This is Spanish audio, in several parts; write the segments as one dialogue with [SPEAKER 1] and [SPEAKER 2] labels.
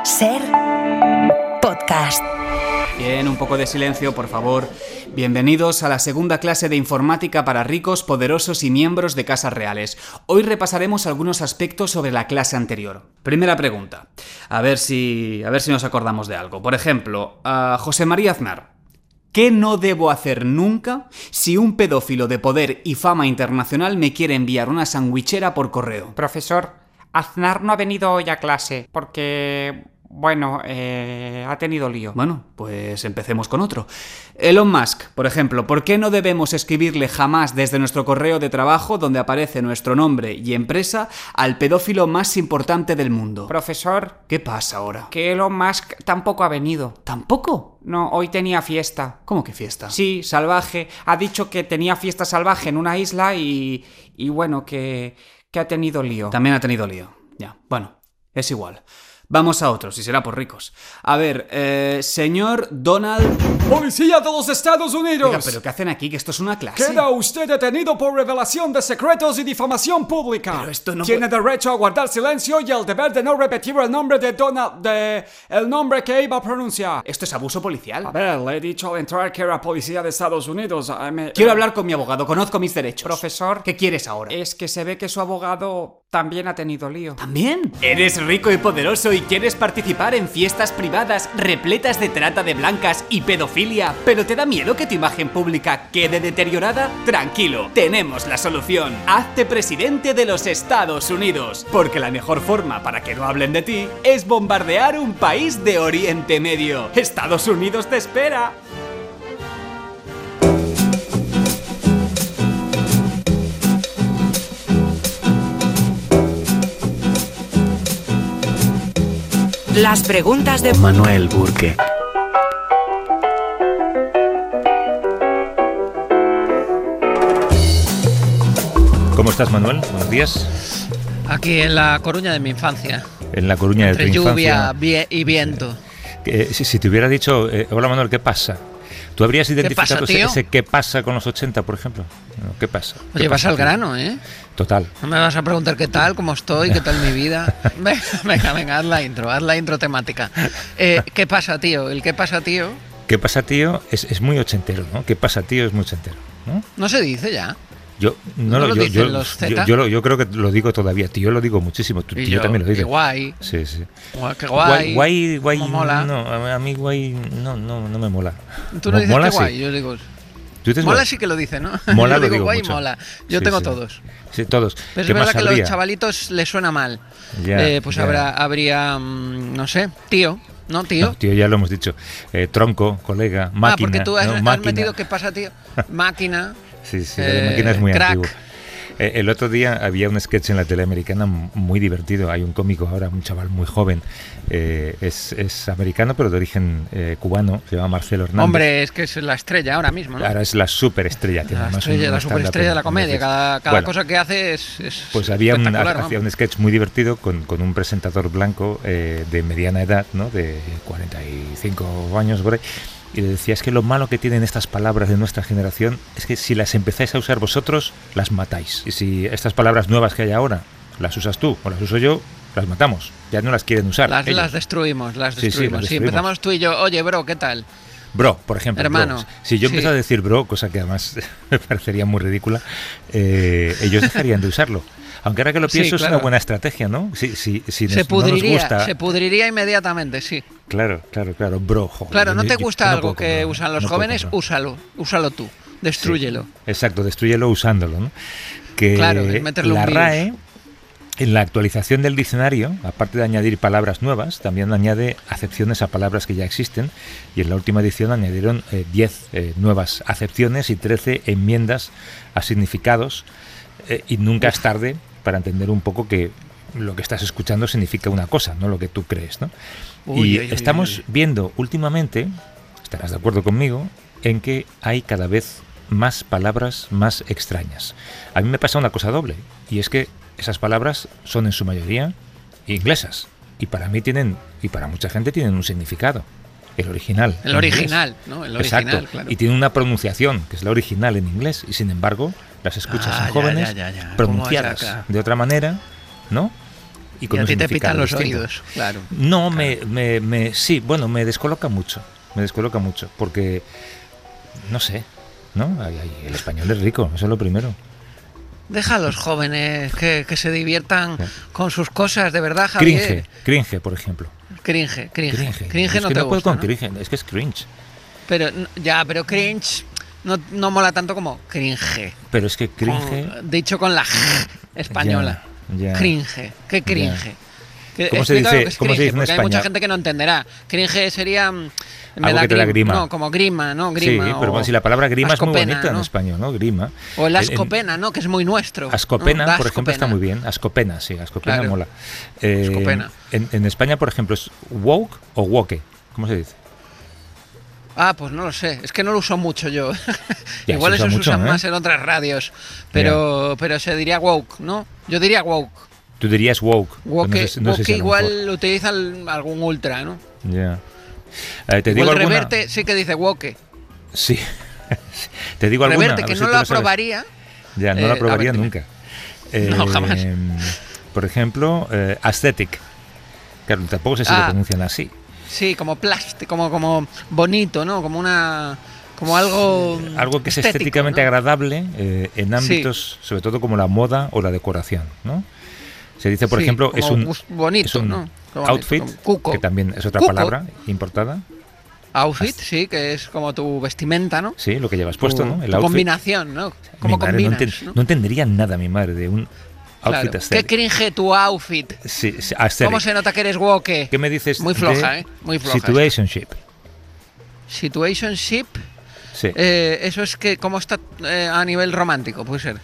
[SPEAKER 1] Ser podcast.
[SPEAKER 2] Bien, un poco de silencio, por favor. Bienvenidos a la segunda clase de informática para ricos, poderosos y miembros de casas reales. Hoy repasaremos algunos aspectos sobre la clase anterior. Primera pregunta. A ver si nos acordamos de algo. Por ejemplo, a José María Aznar. ¿Qué no debo hacer nunca si un pedófilo de poder y fama internacional me quiere enviar una sandwichera por correo?
[SPEAKER 3] Profesor, Aznar no ha venido hoy a clase porque... ha tenido lío.
[SPEAKER 2] Bueno, pues empecemos con otro. Elon Musk, por ejemplo, ¿por qué no debemos escribirle jamás desde nuestro correo de trabajo, donde aparece nuestro nombre y empresa, al pedófilo más importante del mundo?
[SPEAKER 3] Profesor,
[SPEAKER 2] ¿Qué pasa ahora?
[SPEAKER 3] que Elon Musk tampoco ha venido.
[SPEAKER 2] ¿Tampoco?
[SPEAKER 3] No, hoy tenía fiesta.
[SPEAKER 2] ¿Cómo que fiesta?
[SPEAKER 3] Sí, salvaje. Ha dicho que tenía fiesta salvaje en una isla y que ha tenido lío.
[SPEAKER 2] También ha tenido lío. Ya, bueno, es igual. Vamos a otros, y será por ricos. A ver, señor Donald...
[SPEAKER 4] ¡Policía de los Estados Unidos!
[SPEAKER 2] Oiga, ¿pero qué hacen aquí? Que esto es una clase.
[SPEAKER 4] Queda usted detenido por revelación de secretos y difamación pública.
[SPEAKER 2] Pero esto no
[SPEAKER 4] Tiene derecho a guardar silencio y el deber de no repetir el nombre de Donald... el nombre que iba a pronunciar.
[SPEAKER 2] ¿Esto es abuso policial?
[SPEAKER 4] A ver, le he dicho al entrar que era policía de Estados Unidos.
[SPEAKER 2] Quiero hablar con mi abogado, conozco mis derechos.
[SPEAKER 3] Profesor,
[SPEAKER 2] ¿Qué quieres ahora?
[SPEAKER 3] es que se ve que su abogado también ha tenido lío.
[SPEAKER 2] ¿También? ¿Eres rico y poderoso y quieres participar en fiestas privadas repletas de trata de blancas y pedofilia, pero te da miedo que tu imagen pública quede deteriorada? Tranquilo, tenemos la solución. Hazte presidente de los Estados Unidos, porque la mejor forma para que no hablen de ti es bombardear un país de Oriente Medio. ¡Estados Unidos te espera!
[SPEAKER 1] Las preguntas de
[SPEAKER 5] Manuel Burke. ¿Cómo estás, Manuel? Buenos días.
[SPEAKER 6] Aquí en La Coruña de mi infancia.
[SPEAKER 5] En La Coruña de tu
[SPEAKER 6] Entre
[SPEAKER 5] infancia.
[SPEAKER 6] lluvia y viento.
[SPEAKER 5] Si te hubiera dicho, hola Manuel, ¿qué pasa? ¿Tú habrías identificado
[SPEAKER 6] pasa, tío?
[SPEAKER 5] ese qué pasa con los 80, por ejemplo? No, ¿qué pasa?
[SPEAKER 6] Oye,
[SPEAKER 5] ¿Qué
[SPEAKER 6] vas
[SPEAKER 5] pasa,
[SPEAKER 6] al
[SPEAKER 5] tío?
[SPEAKER 6] grano, ¿eh?
[SPEAKER 5] Total.
[SPEAKER 6] No me vas a preguntar qué tal, cómo estoy, qué tal mi vida. Venga, haz la intro temática. ¿Qué pasa, tío? El qué pasa, tío.
[SPEAKER 5] ¿Qué pasa, tío? Es muy ochentero, ¿no? ¿Qué pasa, tío? Es muy ochentero, ¿no?
[SPEAKER 6] No se dice ya.
[SPEAKER 5] Yo
[SPEAKER 6] ¿No lo dicen los Z?
[SPEAKER 5] yo creo que lo digo todavía, tío, yo lo digo muchísimo,
[SPEAKER 6] Y
[SPEAKER 5] yo también lo
[SPEAKER 6] Qué
[SPEAKER 5] digo.
[SPEAKER 6] guay.
[SPEAKER 5] Sí, sí.
[SPEAKER 6] Qué guay.
[SPEAKER 5] Guay,
[SPEAKER 6] cómo mola.
[SPEAKER 5] no, a mí guay no me mola.
[SPEAKER 6] Tú no dices
[SPEAKER 5] mola,
[SPEAKER 6] qué guay,
[SPEAKER 5] sí.
[SPEAKER 6] yo digo...
[SPEAKER 5] ¿Tú dices
[SPEAKER 6] Mola
[SPEAKER 5] guay?
[SPEAKER 6] sí que lo dice, ¿no?
[SPEAKER 5] Mola
[SPEAKER 6] yo
[SPEAKER 5] lo
[SPEAKER 6] digo
[SPEAKER 5] digo
[SPEAKER 6] guay
[SPEAKER 5] mucho.
[SPEAKER 6] mola. Yo
[SPEAKER 5] Sí,
[SPEAKER 6] tengo
[SPEAKER 5] sí.
[SPEAKER 6] todos.
[SPEAKER 5] Sí, todos.
[SPEAKER 6] Pero es
[SPEAKER 5] ¿Qué
[SPEAKER 6] verdad
[SPEAKER 5] más
[SPEAKER 6] que a
[SPEAKER 5] habría?
[SPEAKER 6] los chavalitos les suena mal.
[SPEAKER 5] Ya,
[SPEAKER 6] Pues
[SPEAKER 5] ya.
[SPEAKER 6] habría, no sé, tío. ¿No, tío?
[SPEAKER 5] No, tío, ya lo hemos dicho. Tronco, colega, máquina.
[SPEAKER 6] Porque tú has
[SPEAKER 5] máquina.
[SPEAKER 6] metido ¿qué pasa, tío? Máquina.
[SPEAKER 5] Sí, lo de máquina es muy
[SPEAKER 6] crack.
[SPEAKER 5] antiguo. El otro día había un sketch en la tele americana muy divertido. Hay un cómico ahora, un chaval muy joven. Es americano, pero de origen cubano. Se llama Marcelo Hernández.
[SPEAKER 6] Hombre, es que es la estrella ahora mismo, ¿no?
[SPEAKER 5] Ahora es la superestrella. tiene
[SPEAKER 6] La
[SPEAKER 5] además
[SPEAKER 6] estrella,
[SPEAKER 5] un
[SPEAKER 6] la
[SPEAKER 5] stand-up
[SPEAKER 6] superestrella de la
[SPEAKER 5] en
[SPEAKER 6] comedia.
[SPEAKER 5] Netflix.
[SPEAKER 6] Cada
[SPEAKER 5] Bueno,
[SPEAKER 6] cosa que hace es
[SPEAKER 5] pues hacía
[SPEAKER 6] espectacular,
[SPEAKER 5] un sketch muy divertido con un presentador blanco de mediana edad, ¿no? De 45 años por ahí. Y le decía, es que lo malo que tienen estas palabras de nuestra generación es que si las empezáis a usar vosotros, las matáis. Y si estas palabras nuevas que hay ahora las usas tú o las uso yo, las matamos. Ya no las quieren usar.
[SPEAKER 6] Las
[SPEAKER 5] ellos.
[SPEAKER 6] destruimos, las
[SPEAKER 5] Sí, sí,
[SPEAKER 6] destruimos.
[SPEAKER 5] las
[SPEAKER 6] Si
[SPEAKER 5] destruimos.
[SPEAKER 6] empezamos tú y yo, oye, bro, ¿qué tal?
[SPEAKER 5] Bro, por ejemplo.
[SPEAKER 6] Hermano,
[SPEAKER 5] bro. Si yo
[SPEAKER 6] sí.
[SPEAKER 5] empiezo a decir bro, cosa que además me parecería muy ridícula, ellos dejarían de usarlo. Aunque ahora que lo
[SPEAKER 6] Sí,
[SPEAKER 5] pienso
[SPEAKER 6] claro.
[SPEAKER 5] es una buena estrategia, ¿no? Si
[SPEAKER 6] Se
[SPEAKER 5] no nos gusta...
[SPEAKER 6] se pudriría inmediatamente, sí.
[SPEAKER 5] Claro, bro. Joder,
[SPEAKER 6] Claro, no te gusta
[SPEAKER 5] no
[SPEAKER 6] algo
[SPEAKER 5] puedo
[SPEAKER 6] que
[SPEAKER 5] comprar,
[SPEAKER 6] usan los
[SPEAKER 5] no puedo
[SPEAKER 6] jóvenes,
[SPEAKER 5] comprar.
[SPEAKER 6] úsalo tú, destrúyelo.
[SPEAKER 5] Sí, exacto, destrúyelo usándolo, ¿no? Que
[SPEAKER 6] Claro, es meterle
[SPEAKER 5] la
[SPEAKER 6] un virus.
[SPEAKER 5] RAE, en la actualización del diccionario, aparte de añadir palabras nuevas, también añade acepciones a palabras que ya existen, y en la última edición añadieron 10 nuevas acepciones y 13 enmiendas a significados, y nunca es tarde para entender un poco que lo que estás escuchando significa una cosa, no lo que tú crees, ¿no?
[SPEAKER 6] Uy,
[SPEAKER 5] Estamos viendo últimamente, estarás de acuerdo conmigo, en que hay cada vez más palabras más extrañas. A mí me pasa una cosa doble, y es que esas palabras son en su mayoría inglesas, y para mí tienen, y para mucha gente tienen un significado, el original.
[SPEAKER 6] El
[SPEAKER 5] en
[SPEAKER 6] original,
[SPEAKER 5] inglés.
[SPEAKER 6] ¿no? El
[SPEAKER 5] Exacto,
[SPEAKER 6] original, claro.
[SPEAKER 5] y tiene una pronunciación, que es la original en inglés, y sin embargo las escuchas en jóvenes
[SPEAKER 6] ya.
[SPEAKER 5] pronunciadas
[SPEAKER 6] ¿Cómo es?
[SPEAKER 5] de otra manera, ¿no? y con
[SPEAKER 6] a
[SPEAKER 5] un
[SPEAKER 6] ti te
[SPEAKER 5] significado
[SPEAKER 6] pitan los
[SPEAKER 5] distinto.
[SPEAKER 6] oídos, claro.
[SPEAKER 5] No, sí, bueno, me descoloca mucho, porque, no sé, ¿no? El español es rico, eso es lo primero.
[SPEAKER 6] Deja a los jóvenes que se diviertan con sus cosas, de verdad, Javier.
[SPEAKER 5] Cringe, por ejemplo.
[SPEAKER 6] Cringe
[SPEAKER 5] Es
[SPEAKER 6] no
[SPEAKER 5] que
[SPEAKER 6] te
[SPEAKER 5] no puedo
[SPEAKER 6] gusta,
[SPEAKER 5] con
[SPEAKER 6] ¿no?
[SPEAKER 5] cringe, es que es cringe.
[SPEAKER 6] Pero cringe no mola tanto como cringe.
[SPEAKER 5] Pero es que cringe...
[SPEAKER 6] Dicho con la G española.
[SPEAKER 5] Ya.
[SPEAKER 6] Cringe. ¿Qué cringe?
[SPEAKER 5] ¿Cómo se
[SPEAKER 6] Explica lo
[SPEAKER 5] dice-
[SPEAKER 6] que es
[SPEAKER 5] cómo se
[SPEAKER 6] cringe,
[SPEAKER 5] dice en
[SPEAKER 6] porque hay
[SPEAKER 5] España?
[SPEAKER 6] mucha gente que no entenderá. Cringe sería...
[SPEAKER 5] Algo que te da grima.
[SPEAKER 6] No, como grima, ¿no? Grima,
[SPEAKER 5] sí, pero
[SPEAKER 6] o
[SPEAKER 5] bueno, si la palabra grima es muy
[SPEAKER 6] ascopena,
[SPEAKER 5] bonita
[SPEAKER 6] ¿no?
[SPEAKER 5] en español, ¿no? Grima.
[SPEAKER 6] O el ascopena, ¿no? Que es muy nuestro.
[SPEAKER 5] Ascopena,
[SPEAKER 6] ¿no?
[SPEAKER 5] por ejemplo, está
[SPEAKER 6] Ascopena.
[SPEAKER 5] muy bien. Ascopena, sí, Ascopena
[SPEAKER 6] Claro.
[SPEAKER 5] mola.
[SPEAKER 6] Ascopena.
[SPEAKER 5] En España, por ejemplo, ¿es woke o woke? ¿Cómo se dice?
[SPEAKER 6] Ah, pues no lo sé. Es que no lo uso mucho yo.
[SPEAKER 5] Ya,
[SPEAKER 6] Igual
[SPEAKER 5] se usa
[SPEAKER 6] eso se
[SPEAKER 5] mucho,
[SPEAKER 6] usa
[SPEAKER 5] ¿eh?
[SPEAKER 6] más en otras radios. Pero se diría woke, ¿no? Yo diría woke.
[SPEAKER 5] Tú dirías woke. pero
[SPEAKER 6] Woke,
[SPEAKER 5] no sé
[SPEAKER 6] woke
[SPEAKER 5] si a lo
[SPEAKER 6] igual
[SPEAKER 5] mejor.
[SPEAKER 6] lo utiliza algún ultra, ¿no?
[SPEAKER 5] Ya. Te digo
[SPEAKER 6] Igual
[SPEAKER 5] alguna...
[SPEAKER 6] Reverte sí que dice woke.
[SPEAKER 5] Sí. Te digo alguna.
[SPEAKER 6] Reverte,
[SPEAKER 5] a
[SPEAKER 6] que
[SPEAKER 5] ver si
[SPEAKER 6] no
[SPEAKER 5] tú
[SPEAKER 6] lo
[SPEAKER 5] sabes.
[SPEAKER 6] aprobaría.
[SPEAKER 5] Ya, no
[SPEAKER 6] a
[SPEAKER 5] lo
[SPEAKER 6] ver,
[SPEAKER 5] aprobaría
[SPEAKER 6] dime.
[SPEAKER 5] nunca.
[SPEAKER 6] No, jamás.
[SPEAKER 5] Por ejemplo, aesthetic. Claro, tampoco sé si lo pronuncian así.
[SPEAKER 6] Sí, como plástico, como bonito, ¿no? Como algo.
[SPEAKER 5] Algo que es
[SPEAKER 6] estético,
[SPEAKER 5] estéticamente
[SPEAKER 6] ¿no?
[SPEAKER 5] agradable en ámbitos, sobre todo como la moda o la decoración, ¿no? Se dice, por
[SPEAKER 6] Sí,
[SPEAKER 5] ejemplo, es
[SPEAKER 6] como
[SPEAKER 5] un
[SPEAKER 6] bonito,
[SPEAKER 5] es un
[SPEAKER 6] ¿no? Como
[SPEAKER 5] outfit,
[SPEAKER 6] bonito, como cuco.
[SPEAKER 5] que también es otra
[SPEAKER 6] Cuco.
[SPEAKER 5] palabra importada.
[SPEAKER 6] Outfit, sí, que es como tu vestimenta, ¿no?
[SPEAKER 5] Sí, lo que llevas puesto, ¿no? El
[SPEAKER 6] tu
[SPEAKER 5] outfit.
[SPEAKER 6] combinación, ¿no? Como
[SPEAKER 5] Mi madre
[SPEAKER 6] combinas,
[SPEAKER 5] no entendería nada, mi madre, de un outfit
[SPEAKER 6] Claro. ¿Qué
[SPEAKER 5] aesthetic.
[SPEAKER 6] cringe tu outfit?
[SPEAKER 5] Sí, aesthetic.
[SPEAKER 6] ¿Cómo se nota que eres woke?
[SPEAKER 5] ¿Qué me dices
[SPEAKER 6] Muy floja,
[SPEAKER 5] de
[SPEAKER 6] Muy floja.
[SPEAKER 5] situationship?
[SPEAKER 6] Situationship,
[SPEAKER 5] Sí.
[SPEAKER 6] eso es que cómo está a nivel romántico, puede ser.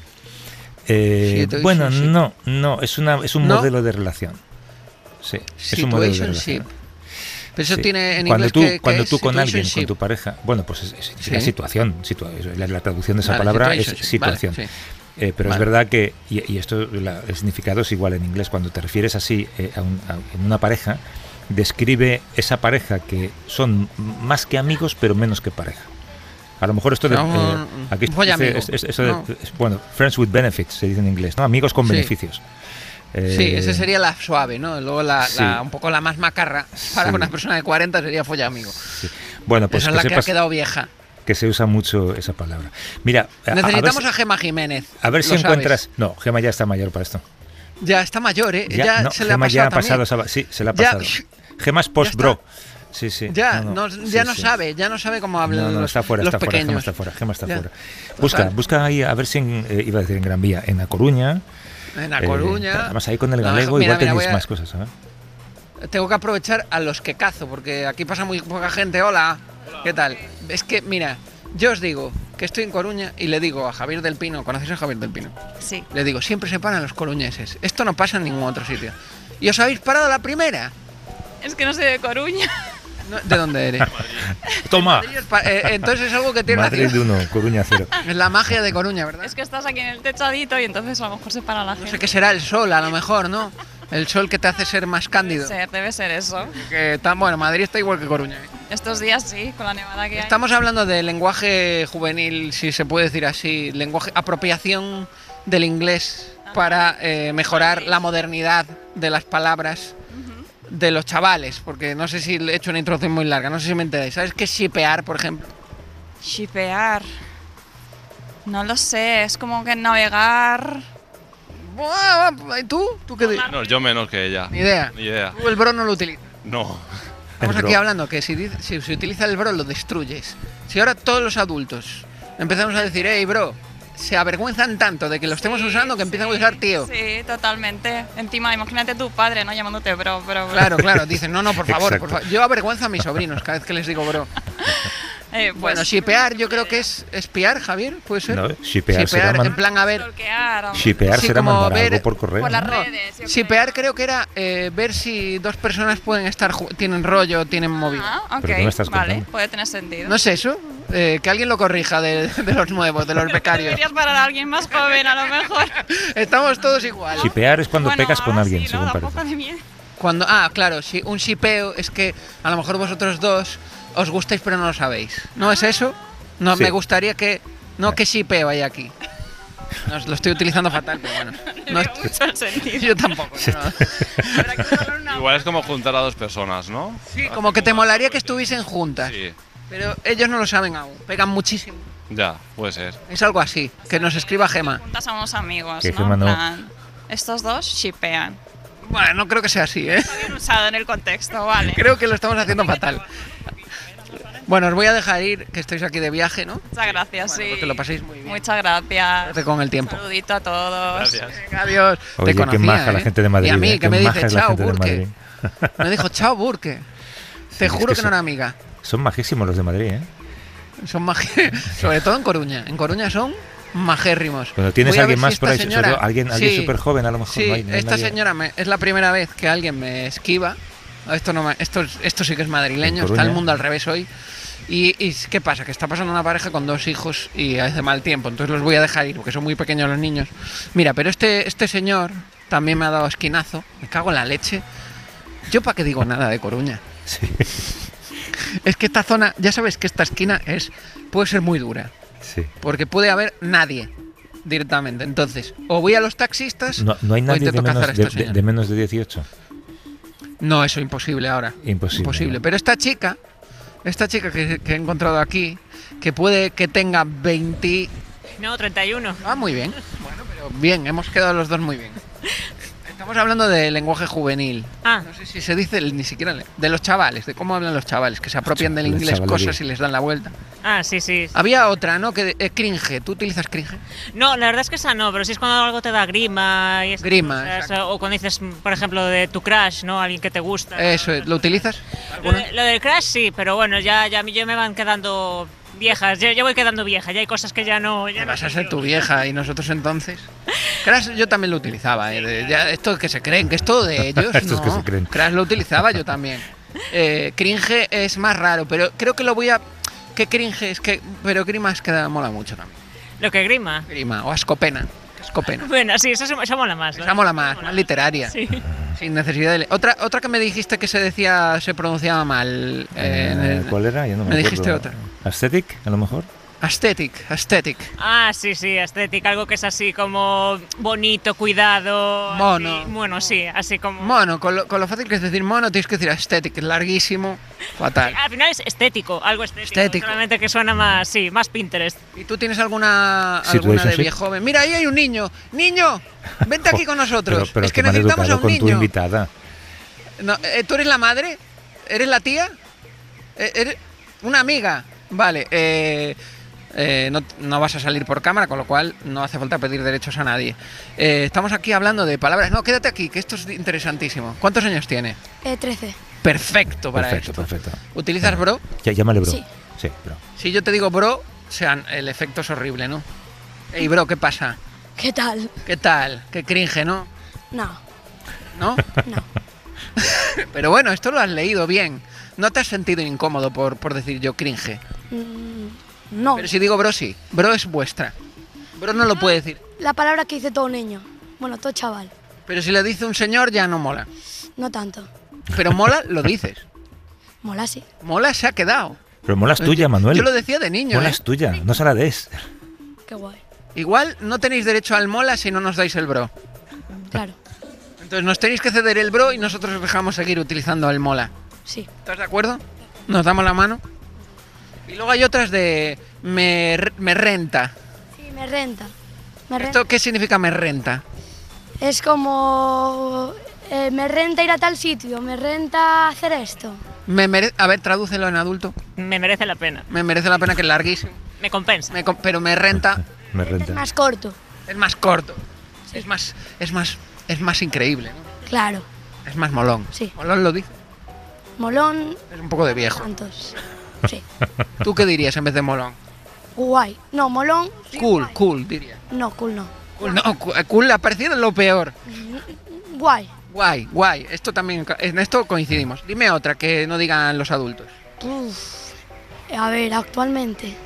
[SPEAKER 5] Bueno,
[SPEAKER 6] situationship.
[SPEAKER 5] no, es un
[SPEAKER 6] ¿No?
[SPEAKER 5] modelo de relación. Sí, es un modelo de
[SPEAKER 6] Situationship.
[SPEAKER 5] relación.
[SPEAKER 6] Pero eso
[SPEAKER 5] Sí.
[SPEAKER 6] tiene en
[SPEAKER 5] cuando
[SPEAKER 6] inglés
[SPEAKER 5] tú, cuando
[SPEAKER 6] es
[SPEAKER 5] tú con alguien, con
[SPEAKER 6] situationship.
[SPEAKER 5] tu pareja, bueno, pues significa
[SPEAKER 6] Sí.
[SPEAKER 5] situación, la traducción de esa
[SPEAKER 6] Vale,
[SPEAKER 5] palabra es
[SPEAKER 6] situationship,
[SPEAKER 5] situación.
[SPEAKER 6] vale,
[SPEAKER 5] Pero es
[SPEAKER 6] Vale.
[SPEAKER 5] verdad que, y esto, el significado es igual en inglés, cuando te refieres así en una pareja, describe esa pareja que son más que amigos, pero menos que pareja. A lo mejor esto de...
[SPEAKER 6] No,
[SPEAKER 5] aquí
[SPEAKER 6] voy
[SPEAKER 5] dice,
[SPEAKER 6] amigo,
[SPEAKER 5] eso
[SPEAKER 6] no.
[SPEAKER 5] bueno, friends with benefits, se dice en inglés, ¿no? Amigos con
[SPEAKER 6] Sí.
[SPEAKER 5] beneficios.
[SPEAKER 6] Sí, esa sería la suave, ¿no? Luego
[SPEAKER 5] sí.
[SPEAKER 6] un poco la más macarra para
[SPEAKER 5] Sí.
[SPEAKER 6] una persona de 40 sería folla amigo.
[SPEAKER 5] Sí. Bueno, pues
[SPEAKER 6] Esa es
[SPEAKER 5] que
[SPEAKER 6] la que ha
[SPEAKER 5] sepas
[SPEAKER 6] quedado vieja.
[SPEAKER 5] que se usa mucho esa palabra. Mira,
[SPEAKER 6] Necesitamos
[SPEAKER 5] a
[SPEAKER 6] a Gemma Jiménez.
[SPEAKER 5] ver
[SPEAKER 6] lo
[SPEAKER 5] si
[SPEAKER 6] sabes.
[SPEAKER 5] encuentras... No, Gema ya está mayor para esto.
[SPEAKER 6] Ya está mayor, ¿eh? Ya
[SPEAKER 5] no,
[SPEAKER 6] se le ha
[SPEAKER 5] Gema
[SPEAKER 6] pasado
[SPEAKER 5] ya ha
[SPEAKER 6] también.
[SPEAKER 5] pasado, sí, se le ha
[SPEAKER 6] Ya,
[SPEAKER 5] pasado. Gema es post-bro. Sí, sí.
[SPEAKER 6] Ya
[SPEAKER 5] sí,
[SPEAKER 6] no
[SPEAKER 5] sí.
[SPEAKER 6] sabe cómo hablan
[SPEAKER 5] No,
[SPEAKER 6] los,
[SPEAKER 5] está fuera,
[SPEAKER 6] los
[SPEAKER 5] está fuera,
[SPEAKER 6] pequeños.
[SPEAKER 5] Gema está
[SPEAKER 6] Ya.
[SPEAKER 5] fuera.
[SPEAKER 6] Total.
[SPEAKER 5] Busca ahí, a ver si iba a decir en Gran Vía, en La Coruña.
[SPEAKER 6] En La Coruña.
[SPEAKER 5] Además ahí con el
[SPEAKER 6] No,
[SPEAKER 5] galego
[SPEAKER 6] mira,
[SPEAKER 5] igual tenéis
[SPEAKER 6] voy a-
[SPEAKER 5] más cosas, ¿sabes?
[SPEAKER 6] Tengo que aprovechar a los que cazo, porque aquí pasa muy poca gente. Hola, ¿qué tal? Es que, mira, yo os digo que estoy en Coruña y le digo a Javier del Pino, ¿conocéis a Javier del Pino?
[SPEAKER 7] Sí.
[SPEAKER 6] Le digo, siempre se paran los coruñeses. Esto no pasa en ningún otro sitio. ¿Y os habéis parado la primera?
[SPEAKER 7] Es que no soy de Coruña.
[SPEAKER 6] No, ¿de dónde eres?
[SPEAKER 5] Toma.
[SPEAKER 6] Entonces es algo que tiene la
[SPEAKER 5] Madrid
[SPEAKER 6] ciudad.
[SPEAKER 5] de 1, Coruña 0.
[SPEAKER 6] Es la magia de Coruña, ¿verdad?
[SPEAKER 7] Es que estás aquí en el techadito y entonces a lo mejor se para la
[SPEAKER 6] No
[SPEAKER 7] gente.
[SPEAKER 6] sé qué será el sol, a lo mejor, ¿no? El sol que te hace ser más cándido.
[SPEAKER 7] Debe ser eso.
[SPEAKER 6] Que bueno, Madrid está igual que Coruña. ¿eh?
[SPEAKER 7] Estos días sí, con la nevada que hay.
[SPEAKER 6] Estamos hablando de lenguaje juvenil, si se puede decir así, lenguaje, apropiación del inglés para mejorar la modernidad de las palabras de los chavales, porque no sé si he hecho una introducción muy larga, no sé si me enteráis. ¿Sabes qué es shipear, por ejemplo?
[SPEAKER 7] Shipear. No lo sé, es como que navegar.
[SPEAKER 6] Buah, ¿y tú? ¿Tú qué dices?
[SPEAKER 8] No, yo menos que ella.
[SPEAKER 6] Ni idea.
[SPEAKER 8] Ni idea.
[SPEAKER 6] Tú el bro no lo utilizas.
[SPEAKER 8] No.
[SPEAKER 6] Estamos
[SPEAKER 5] El
[SPEAKER 6] aquí
[SPEAKER 5] bro.
[SPEAKER 6] hablando que si se utiliza el bro lo destruyes. Si ahora todos los adultos empezamos a decir, hey bro, se avergüenzan tanto de que lo estemos usando que empiezan a usar tío.
[SPEAKER 7] Sí, totalmente. Encima, imagínate tu padre, ¿no? Llamándote bro.
[SPEAKER 6] Claro, dicen, no, por favor,
[SPEAKER 5] Exacto.
[SPEAKER 6] por favor. Yo avergüenzo a mis sobrinos cada vez que les digo bro.
[SPEAKER 7] Pues,
[SPEAKER 6] Bueno, shipear yo creo que es espiar, Javier, ¿puede ser?
[SPEAKER 5] No, shipear será
[SPEAKER 6] en plan, a ver,
[SPEAKER 7] stalkear, hombre.
[SPEAKER 5] Shipear
[SPEAKER 6] Sí,
[SPEAKER 5] será
[SPEAKER 6] como
[SPEAKER 5] mandar
[SPEAKER 6] ver
[SPEAKER 5] algo por correo.
[SPEAKER 7] por las
[SPEAKER 5] ¿no?
[SPEAKER 7] redes. yo
[SPEAKER 6] shipear creo que era ver si dos personas pueden estar, tienen rollo, tienen
[SPEAKER 7] creo.
[SPEAKER 6] movida.
[SPEAKER 7] Ah, ok,
[SPEAKER 5] ¿Pero qué me estás
[SPEAKER 7] vale,
[SPEAKER 5] contando?
[SPEAKER 7] puede tener sentido.
[SPEAKER 6] ¿No es eso? Que alguien lo corrija de los nuevos, de los becarios.
[SPEAKER 7] Deberías parar a alguien más joven, a lo mejor.
[SPEAKER 6] Estamos todos igual.
[SPEAKER 5] Shipear es cuando
[SPEAKER 7] Bueno,
[SPEAKER 5] pegas con
[SPEAKER 7] ahora
[SPEAKER 5] alguien,
[SPEAKER 7] sí, ¿no?
[SPEAKER 5] según
[SPEAKER 7] Da un
[SPEAKER 5] parece.
[SPEAKER 7] poco de miedo.
[SPEAKER 6] Claro, un shipeo es que a lo mejor vosotros dos os gustáis pero no lo sabéis. ¿No es eso? No,
[SPEAKER 5] Sí.
[SPEAKER 6] me gustaría que... No, ¿qué shipeo hay aquí? No, lo estoy utilizando fatal, pero bueno. No
[SPEAKER 7] Tiene mucho sentido.
[SPEAKER 6] yo tampoco. No.
[SPEAKER 7] Habrá que darle una
[SPEAKER 8] Igual es como juntar a dos personas, ¿no?
[SPEAKER 6] Sí, como que te molaría que estuviesen juntas.
[SPEAKER 8] Sí,
[SPEAKER 6] Pero ellos no lo saben aún. Pegan muchísimo.
[SPEAKER 8] ya, puede ser.
[SPEAKER 6] Es algo así. Que nos escriba Gema.
[SPEAKER 7] juntas somos amigos,
[SPEAKER 5] Que
[SPEAKER 7] ¿no?
[SPEAKER 5] Gemma no.
[SPEAKER 7] En plan, estos dos shipean.
[SPEAKER 6] Bueno, no creo que sea así, ¿eh?
[SPEAKER 7] Bien usado en el contexto, vale.
[SPEAKER 6] Creo que lo estamos haciendo fatal. Bueno, os voy a dejar ir, que estáis aquí de viaje, ¿no?
[SPEAKER 7] Muchas gracias,
[SPEAKER 6] Bueno,
[SPEAKER 7] sí.
[SPEAKER 6] pues que lo paséis muy bien.
[SPEAKER 7] Muchas gracias.
[SPEAKER 6] Suerte con el tiempo.
[SPEAKER 7] Un saludito a todos.
[SPEAKER 8] Gracias.
[SPEAKER 6] Venga, adiós.
[SPEAKER 5] Oye,
[SPEAKER 6] Te conocía,
[SPEAKER 5] qué maja la gente de Madrid.
[SPEAKER 6] Y a mí,
[SPEAKER 5] ¿eh?
[SPEAKER 6] que me
[SPEAKER 5] Qué
[SPEAKER 6] dice,
[SPEAKER 5] maja es la
[SPEAKER 6] chao,
[SPEAKER 5] gente de
[SPEAKER 6] Burke.
[SPEAKER 5] Madrid.
[SPEAKER 6] Me dijo, chao, Burke. Te
[SPEAKER 5] es
[SPEAKER 6] juro
[SPEAKER 5] que
[SPEAKER 6] que no
[SPEAKER 5] son-
[SPEAKER 6] era amiga.
[SPEAKER 5] Son majísimos los de Madrid, ¿eh?
[SPEAKER 6] Son sobre todo en Coruña. En Coruña son majérrimos.
[SPEAKER 5] Cuando tienes
[SPEAKER 6] Voy a
[SPEAKER 5] alguien
[SPEAKER 6] ver
[SPEAKER 5] más
[SPEAKER 6] si
[SPEAKER 5] por
[SPEAKER 6] esta
[SPEAKER 5] ahí, sobre
[SPEAKER 6] señora-
[SPEAKER 5] todo alguien
[SPEAKER 6] Sí,
[SPEAKER 5] súper joven, a lo mejor.
[SPEAKER 6] Sí,
[SPEAKER 5] no hay- no hay
[SPEAKER 6] esta
[SPEAKER 5] nadie.
[SPEAKER 6] señora es la primera vez que alguien me esquiva. Esto sí que es madrileño,
[SPEAKER 5] En
[SPEAKER 6] está el
[SPEAKER 5] Coruña.
[SPEAKER 6] mundo al revés hoy. Y ¿qué pasa? Que está pasando una pareja con 2 hijos y hace mal tiempo, entonces los voy a dejar ir porque son muy pequeños los niños. Mira, pero este señor también me ha dado esquinazo, me cago en la leche. Yo para qué digo nada de Coruña.
[SPEAKER 5] Sí,
[SPEAKER 6] Es que esta zona, ya sabes que esta esquina puede ser muy dura,
[SPEAKER 5] sí.
[SPEAKER 6] porque puede haber nadie directamente. Entonces, o voy a los taxistas
[SPEAKER 5] No hay
[SPEAKER 6] o
[SPEAKER 5] nadie de
[SPEAKER 6] intento
[SPEAKER 5] menos
[SPEAKER 6] cazar a esta
[SPEAKER 5] de
[SPEAKER 6] señora.
[SPEAKER 5] menos de 18.
[SPEAKER 6] No, eso imposible ahora.
[SPEAKER 5] Imposible, ¿no?
[SPEAKER 6] Pero esta chica que he encontrado aquí, que puede que tenga 20...
[SPEAKER 9] No, 31.
[SPEAKER 6] Ah, muy bien. Bueno, pero bien, hemos quedado los dos muy bien. Estamos hablando de lenguaje juvenil.
[SPEAKER 9] Ah.
[SPEAKER 6] No sé si se dice ni siquiera de los chavales, de cómo hablan los chavales, que se apropian del
[SPEAKER 5] La
[SPEAKER 6] inglés
[SPEAKER 5] chavalería.
[SPEAKER 6] cosas y les dan la vuelta.
[SPEAKER 9] Ah, sí, sí.
[SPEAKER 6] Había otra, ¿no? Que cringe. ¿Tú utilizas cringe?
[SPEAKER 9] No, la verdad es que esa no, pero sí es cuando algo te da grima y esas
[SPEAKER 6] Grima,
[SPEAKER 9] cosas,
[SPEAKER 6] exacto.
[SPEAKER 9] o cuando dices, por ejemplo, de tu crush, ¿no? Alguien que te gusta.
[SPEAKER 6] Eso, ¿lo utilizas? ¿Alguna?
[SPEAKER 9] Lo del crush sí, pero bueno, ya a mí me van quedando viejas, ya voy quedando vieja, ya hay cosas que ya no... Ya no
[SPEAKER 6] Vas a
[SPEAKER 9] sé
[SPEAKER 6] ser
[SPEAKER 9] yo.
[SPEAKER 6] tu vieja y nosotros entonces. Crash yo también lo utilizaba. Ya, esto que se creen, que es todo de ellos.
[SPEAKER 5] Estos
[SPEAKER 6] no.
[SPEAKER 5] que se creen.
[SPEAKER 6] Crash lo utilizaba yo también. Cringe es más raro, pero creo que lo voy a. ¿Qué cringe es que? Pero grima es que mola mucho también.
[SPEAKER 9] Lo que grima.
[SPEAKER 6] Grima o ascopena. Ascopena.
[SPEAKER 9] Bueno, sí, eso mola más. ¿no?
[SPEAKER 6] Esa mola más, más literaria.
[SPEAKER 9] Sí.
[SPEAKER 6] Sin necesidad de. Otra que me dijiste que se pronunciaba mal.
[SPEAKER 5] ¿Cuál era? Ya no me
[SPEAKER 6] me
[SPEAKER 5] acuerdo.
[SPEAKER 6] dijiste otra.
[SPEAKER 5] ¿Aesthetic, a lo mejor?
[SPEAKER 6] Aesthetic.
[SPEAKER 9] Ah, sí, estética, algo que es así como bonito, cuidado.
[SPEAKER 6] Mono.
[SPEAKER 9] así, bueno, sí, así como...
[SPEAKER 6] Mono, con lo fácil que es decir mono, tienes que decir aesthetic, larguísimo, fatal.
[SPEAKER 9] Al final es estético, algo estético.
[SPEAKER 6] Estético.
[SPEAKER 9] Solamente que suena más, sí, más Pinterest.
[SPEAKER 6] ¿Y tú tienes alguna de
[SPEAKER 5] Situationship.
[SPEAKER 6] viejo joven? Mira, ahí hay un niño. ¡Niño! Vente aquí con nosotros.
[SPEAKER 5] Pero
[SPEAKER 6] es que
[SPEAKER 5] qué mal
[SPEAKER 6] necesitamos a
[SPEAKER 5] educado
[SPEAKER 6] un
[SPEAKER 5] con tu
[SPEAKER 6] niño.
[SPEAKER 5] invitada.
[SPEAKER 6] No, ¿tú eres la madre? ¿Eres la tía? ¿Eres una amiga? Vale, no vas a salir por cámara, con lo cual no hace falta pedir derechos a nadie. Estamos aquí hablando de palabras. No, quédate aquí, que esto es interesantísimo. ¿Cuántos años tiene?
[SPEAKER 10] 13.
[SPEAKER 6] Perfecto para
[SPEAKER 5] Perfecto,
[SPEAKER 6] esto.
[SPEAKER 5] perfecto.
[SPEAKER 6] ¿Utilizas bro?
[SPEAKER 5] Llámale bro.
[SPEAKER 10] Sí.
[SPEAKER 5] Sí, bro.
[SPEAKER 6] Si yo te digo bro, el efecto es horrible, ¿no? Ey, bro, ¿qué pasa?
[SPEAKER 10] ¿Qué tal?
[SPEAKER 6] ¿Qué tal? Qué cringe, ¿no?
[SPEAKER 10] No,
[SPEAKER 6] ¿No?
[SPEAKER 10] no.
[SPEAKER 6] Pero bueno, esto lo has leído bien. ¿No te has sentido incómodo por decir yo cringe?
[SPEAKER 10] No.
[SPEAKER 6] Pero si digo bro, sí. Bro es vuestra. Bro no lo puede decir.
[SPEAKER 10] La palabra que dice todo niño. Bueno, todo chaval.
[SPEAKER 6] Pero si le dice un señor, ya no mola.
[SPEAKER 10] No tanto.
[SPEAKER 6] Pero mola, lo dices.
[SPEAKER 10] Mola sí.
[SPEAKER 6] Mola se ha quedado.
[SPEAKER 5] Pero molas tuya, Manuel.
[SPEAKER 6] Yo lo decía de niño, ¿eh?
[SPEAKER 5] Molas tuya, no se la des.
[SPEAKER 10] Qué guay.
[SPEAKER 6] Igual no tenéis derecho al mola si no nos dais el bro.
[SPEAKER 10] Claro.
[SPEAKER 6] Entonces nos tenéis que ceder el bro y nosotros os dejamos seguir utilizando el mola.
[SPEAKER 10] Sí.
[SPEAKER 6] ¿Estás de acuerdo? Nos damos la mano. Y luego hay otras de me renta.
[SPEAKER 10] Sí, me renta. Me renta.
[SPEAKER 6] ¿Esto qué significa me renta?
[SPEAKER 10] Es como... me renta ir a tal sitio, me renta hacer esto.
[SPEAKER 6] A ver, tradúcelo en adulto.
[SPEAKER 9] Me merece la pena.
[SPEAKER 6] Me merece la pena, que es larguísimo.
[SPEAKER 9] Me compensa.
[SPEAKER 6] Pero me renta.
[SPEAKER 5] Me
[SPEAKER 10] Es
[SPEAKER 5] renta.
[SPEAKER 10] más corto.
[SPEAKER 6] Es más corto. Es más increíble, ¿no?
[SPEAKER 10] Claro.
[SPEAKER 6] Es más molón.
[SPEAKER 10] Sí.
[SPEAKER 6] Molón lo dice.
[SPEAKER 10] Molón,
[SPEAKER 6] Es un poco de viejo.
[SPEAKER 10] tantos. Sí.
[SPEAKER 6] ¿Tú qué dirías en vez de molón?
[SPEAKER 10] Guay. No, molón. sí,
[SPEAKER 6] Cool,
[SPEAKER 10] guay.
[SPEAKER 6] cool, diría.
[SPEAKER 10] No, cool no.
[SPEAKER 6] Cool, no, cool ha parecido lo peor.
[SPEAKER 10] Guay.
[SPEAKER 6] Guay, guay. Esto también, en esto coincidimos. Dime otra que no digan los adultos.
[SPEAKER 10] Uf. A ver, actualmente.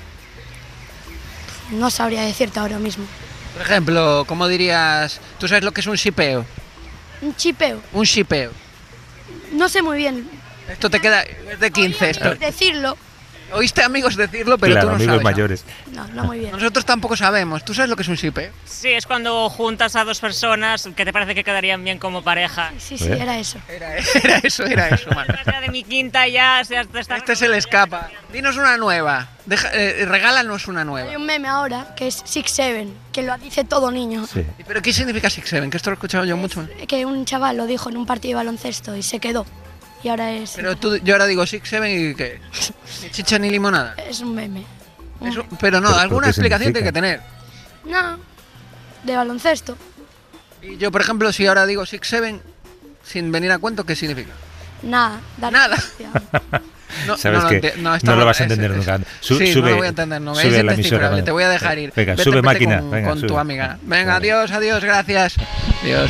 [SPEAKER 10] No sabría decirte ahora mismo.
[SPEAKER 6] Por ejemplo, ¿cómo dirías? ¿Tú sabes lo que es un shipeo?
[SPEAKER 10] Un chipeo.
[SPEAKER 6] Un shipeo.
[SPEAKER 10] No sé muy bien.
[SPEAKER 6] Esto te queda es de 15 esto.
[SPEAKER 10] Decirlo,
[SPEAKER 6] Oíste amigos decirlo, pero
[SPEAKER 5] claro,
[SPEAKER 6] tú no
[SPEAKER 5] amigos
[SPEAKER 6] sabes.
[SPEAKER 5] mayores.
[SPEAKER 10] No muy bien.
[SPEAKER 6] Nosotros tampoco sabemos. ¿Tú sabes lo que es un shipe?
[SPEAKER 9] Sí, es cuando juntas a dos personas que te parece que quedarían bien como pareja.
[SPEAKER 10] Sí, era eso.
[SPEAKER 6] Era eso, mano.
[SPEAKER 9] Ya de mi quinta ya se está...
[SPEAKER 6] Este se le escapa. Dinos una nueva. Regálanos una nueva.
[SPEAKER 10] Hay un meme ahora que es 6'7", que lo dice todo niño.
[SPEAKER 5] Sí.
[SPEAKER 6] ¿Pero qué significa 6'7"? Que esto lo he escuchado yo mucho.
[SPEAKER 10] Que un chaval lo dijo en un partido de baloncesto y se quedó. Y ahora es...
[SPEAKER 6] Pero yo ahora digo 6'7" y ¿qué? Ni chicha ni limonada.
[SPEAKER 10] Es un meme.
[SPEAKER 6] Pero no,
[SPEAKER 5] ¿Pero
[SPEAKER 6] alguna
[SPEAKER 5] qué
[SPEAKER 6] explicación tiene
[SPEAKER 5] significa?
[SPEAKER 6] que tener.
[SPEAKER 10] No, de baloncesto.
[SPEAKER 6] Y yo, por ejemplo, si ahora digo 6'7", sin venir a cuento, ¿qué significa?
[SPEAKER 10] Nada.
[SPEAKER 6] Nada.
[SPEAKER 5] Sabes que no lo vas a entender nunca.
[SPEAKER 6] Sí,
[SPEAKER 5] sube,
[SPEAKER 6] no lo voy a entender nunca.
[SPEAKER 5] Sube
[SPEAKER 6] Es
[SPEAKER 5] la emisora.
[SPEAKER 6] indescifrable, te voy a dejar ir.
[SPEAKER 5] Venga,
[SPEAKER 6] Vete,
[SPEAKER 5] sube
[SPEAKER 6] vete
[SPEAKER 5] máquina.
[SPEAKER 6] con,
[SPEAKER 5] Venga,
[SPEAKER 6] con
[SPEAKER 5] sube.
[SPEAKER 6] tu amiga. Venga,
[SPEAKER 5] Vale.
[SPEAKER 6] adiós, gracias. Adiós.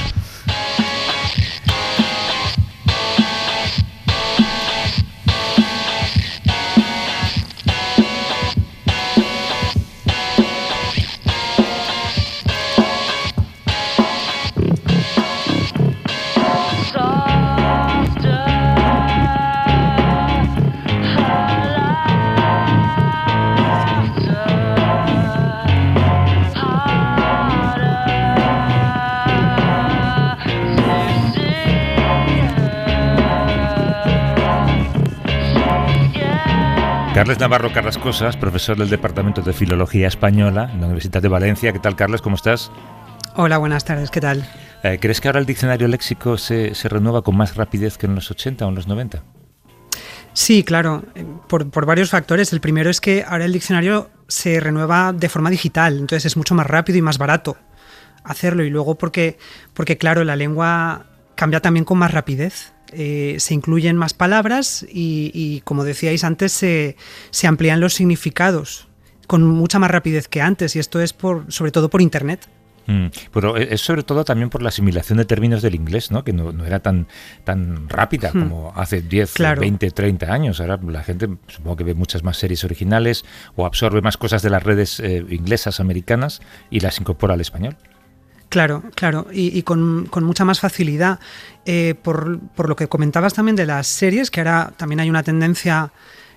[SPEAKER 5] Carles Navarro Carrascosas, profesor del Departamento de Filología Española en la Universidad de Valencia. ¿Qué tal, Carles? ¿Cómo estás?
[SPEAKER 11] Hola, buenas tardes. ¿Qué tal?
[SPEAKER 5] ¿Crees que ahora el diccionario léxico se renueva con más rapidez que en los 80 o en los 90?
[SPEAKER 11] Sí, claro, por varios factores. El primero es que ahora el diccionario se renueva de forma digital, entonces es mucho más rápido y más barato hacerlo. Y luego porque claro, la lengua cambia también con más rapidez. Se incluyen más palabras y como decíais antes, se amplían los significados con mucha más rapidez que antes, y esto es sobre todo por Internet.
[SPEAKER 5] Pero es sobre todo también por la asimilación de términos del inglés, ¿no? Que no era tan rápida como hace 10,
[SPEAKER 11] claro.
[SPEAKER 5] 20, 30 años. Ahora la gente supongo que ve muchas más series originales o absorbe más cosas de las redes inglesas, americanas, y las incorpora al español.
[SPEAKER 11] Claro, y con mucha más facilidad. Por lo que comentabas también de las series, que ahora también hay una tendencia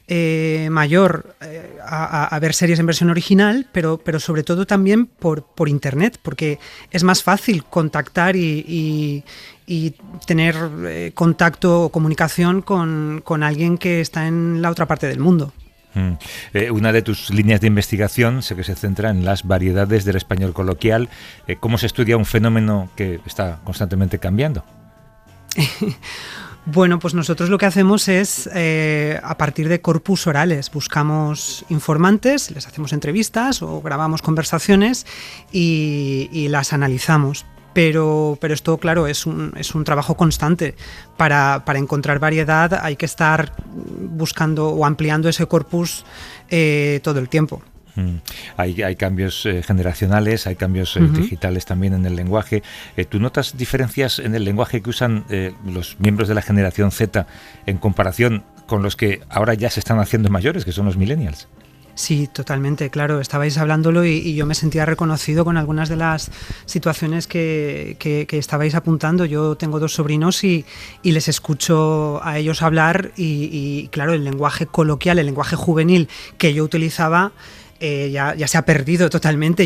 [SPEAKER 11] mayor a ver series en versión original, pero sobre todo también por Internet, porque es más fácil contactar y tener contacto o comunicación con alguien que está en la otra parte del mundo.
[SPEAKER 5] Una de tus líneas de investigación sé que se centra en las variedades del español coloquial. ¿Cómo se estudia un fenómeno que está constantemente cambiando?
[SPEAKER 11] Bueno, pues nosotros lo que hacemos es, a partir de corpus orales, buscamos informantes, les hacemos entrevistas o grabamos conversaciones y las analizamos. Pero esto, claro, es un trabajo constante. Para encontrar variedad hay que estar buscando o ampliando ese corpus todo el tiempo.
[SPEAKER 5] Hay cambios generacionales, hay cambios digitales también en el lenguaje. ¿Tú notas diferencias en el lenguaje que usan los miembros de la generación Z en comparación con los que ahora ya se están haciendo mayores, que son los millennials?
[SPEAKER 11] Sí, totalmente, claro. Estabais hablándolo y yo me sentía reconocido con algunas de las situaciones que estabais apuntando. Yo tengo 2 sobrinos y les escucho a ellos hablar y claro, el lenguaje coloquial, el lenguaje juvenil que yo utilizaba ya se ha perdido totalmente.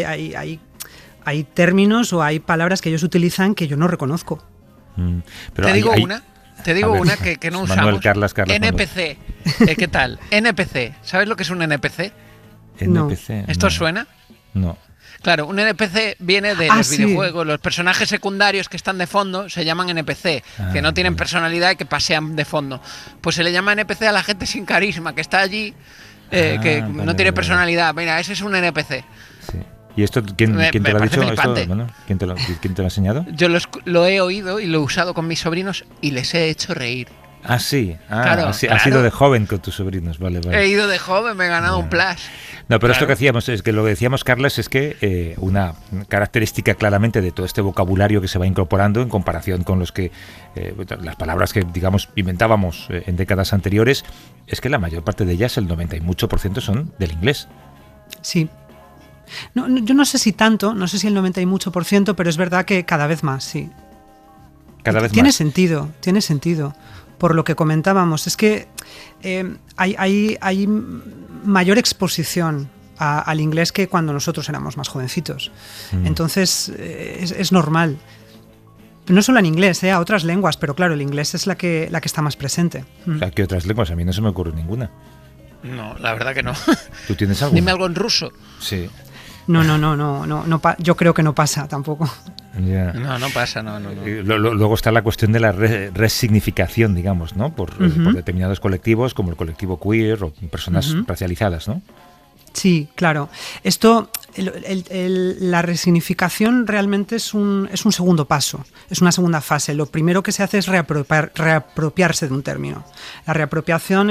[SPEAKER 11] Hay términos o hay palabras que ellos utilizan que yo no reconozco.
[SPEAKER 6] Pero Te digo una que no usamos.
[SPEAKER 5] Manuel, Carlas,
[SPEAKER 6] NPC. ¿Qué tal? NPC. ¿Sabes lo que es un NPC?
[SPEAKER 5] NPC.
[SPEAKER 6] ¿Esto suena?
[SPEAKER 5] No.
[SPEAKER 6] Claro, un NPC viene de los videojuegos. Los personajes secundarios que están de fondo se llaman NPC, que no tienen personalidad y que pasean de fondo. Pues se le llama NPC a la gente sin carisma, que está allí, que no tiene personalidad. Mira, ese es un NPC.
[SPEAKER 5] Sí. ¿Y esto quién te lo ha dicho? ¿Quién te lo ha enseñado?
[SPEAKER 6] Yo lo he oído y lo he usado con mis sobrinos y les he hecho reír.
[SPEAKER 5] Ah, sí.
[SPEAKER 6] Claro.
[SPEAKER 5] Has ido de joven con tus sobrinos, vale.
[SPEAKER 6] He ido de joven, me he ganado un plus.
[SPEAKER 5] No, pero esto que hacíamos, es que lo que decíamos, Carles, es que una característica claramente de todo este vocabulario que se va incorporando en comparación con los que las palabras que, digamos, inventábamos en décadas anteriores, es que la mayor parte de ellas, el 90 y mucho %, son del inglés.
[SPEAKER 11] Sí. No, yo no sé si tanto, no sé si el 90 y mucho %, pero es verdad que cada vez más, sí.
[SPEAKER 5] Cada vez
[SPEAKER 11] tiene
[SPEAKER 5] más.
[SPEAKER 11] Tiene sentido, por lo que comentábamos. Es que hay mayor exposición al inglés que cuando nosotros éramos más jovencitos. Entonces es normal. No solo en inglés, a otras lenguas, pero claro, el inglés es la que está más presente.
[SPEAKER 5] O sea, ¿qué otras lenguas? A mí no se me ocurre ninguna.
[SPEAKER 6] No, la verdad que no.
[SPEAKER 5] ¿Tú tienes algo?
[SPEAKER 6] Dime algo en ruso.
[SPEAKER 5] Sí.
[SPEAKER 11] No, yo creo que no pasa tampoco.
[SPEAKER 5] Yeah.
[SPEAKER 6] No pasa, no.
[SPEAKER 5] Luego está la cuestión de la resignificación, digamos, ¿no? Por determinados colectivos, como el colectivo queer o personas racializadas, ¿no?
[SPEAKER 11] Sí, claro. Esto, la resignificación realmente es un segundo paso, es una segunda fase. Lo primero que se hace es reapropiarse de un término. La reapropiación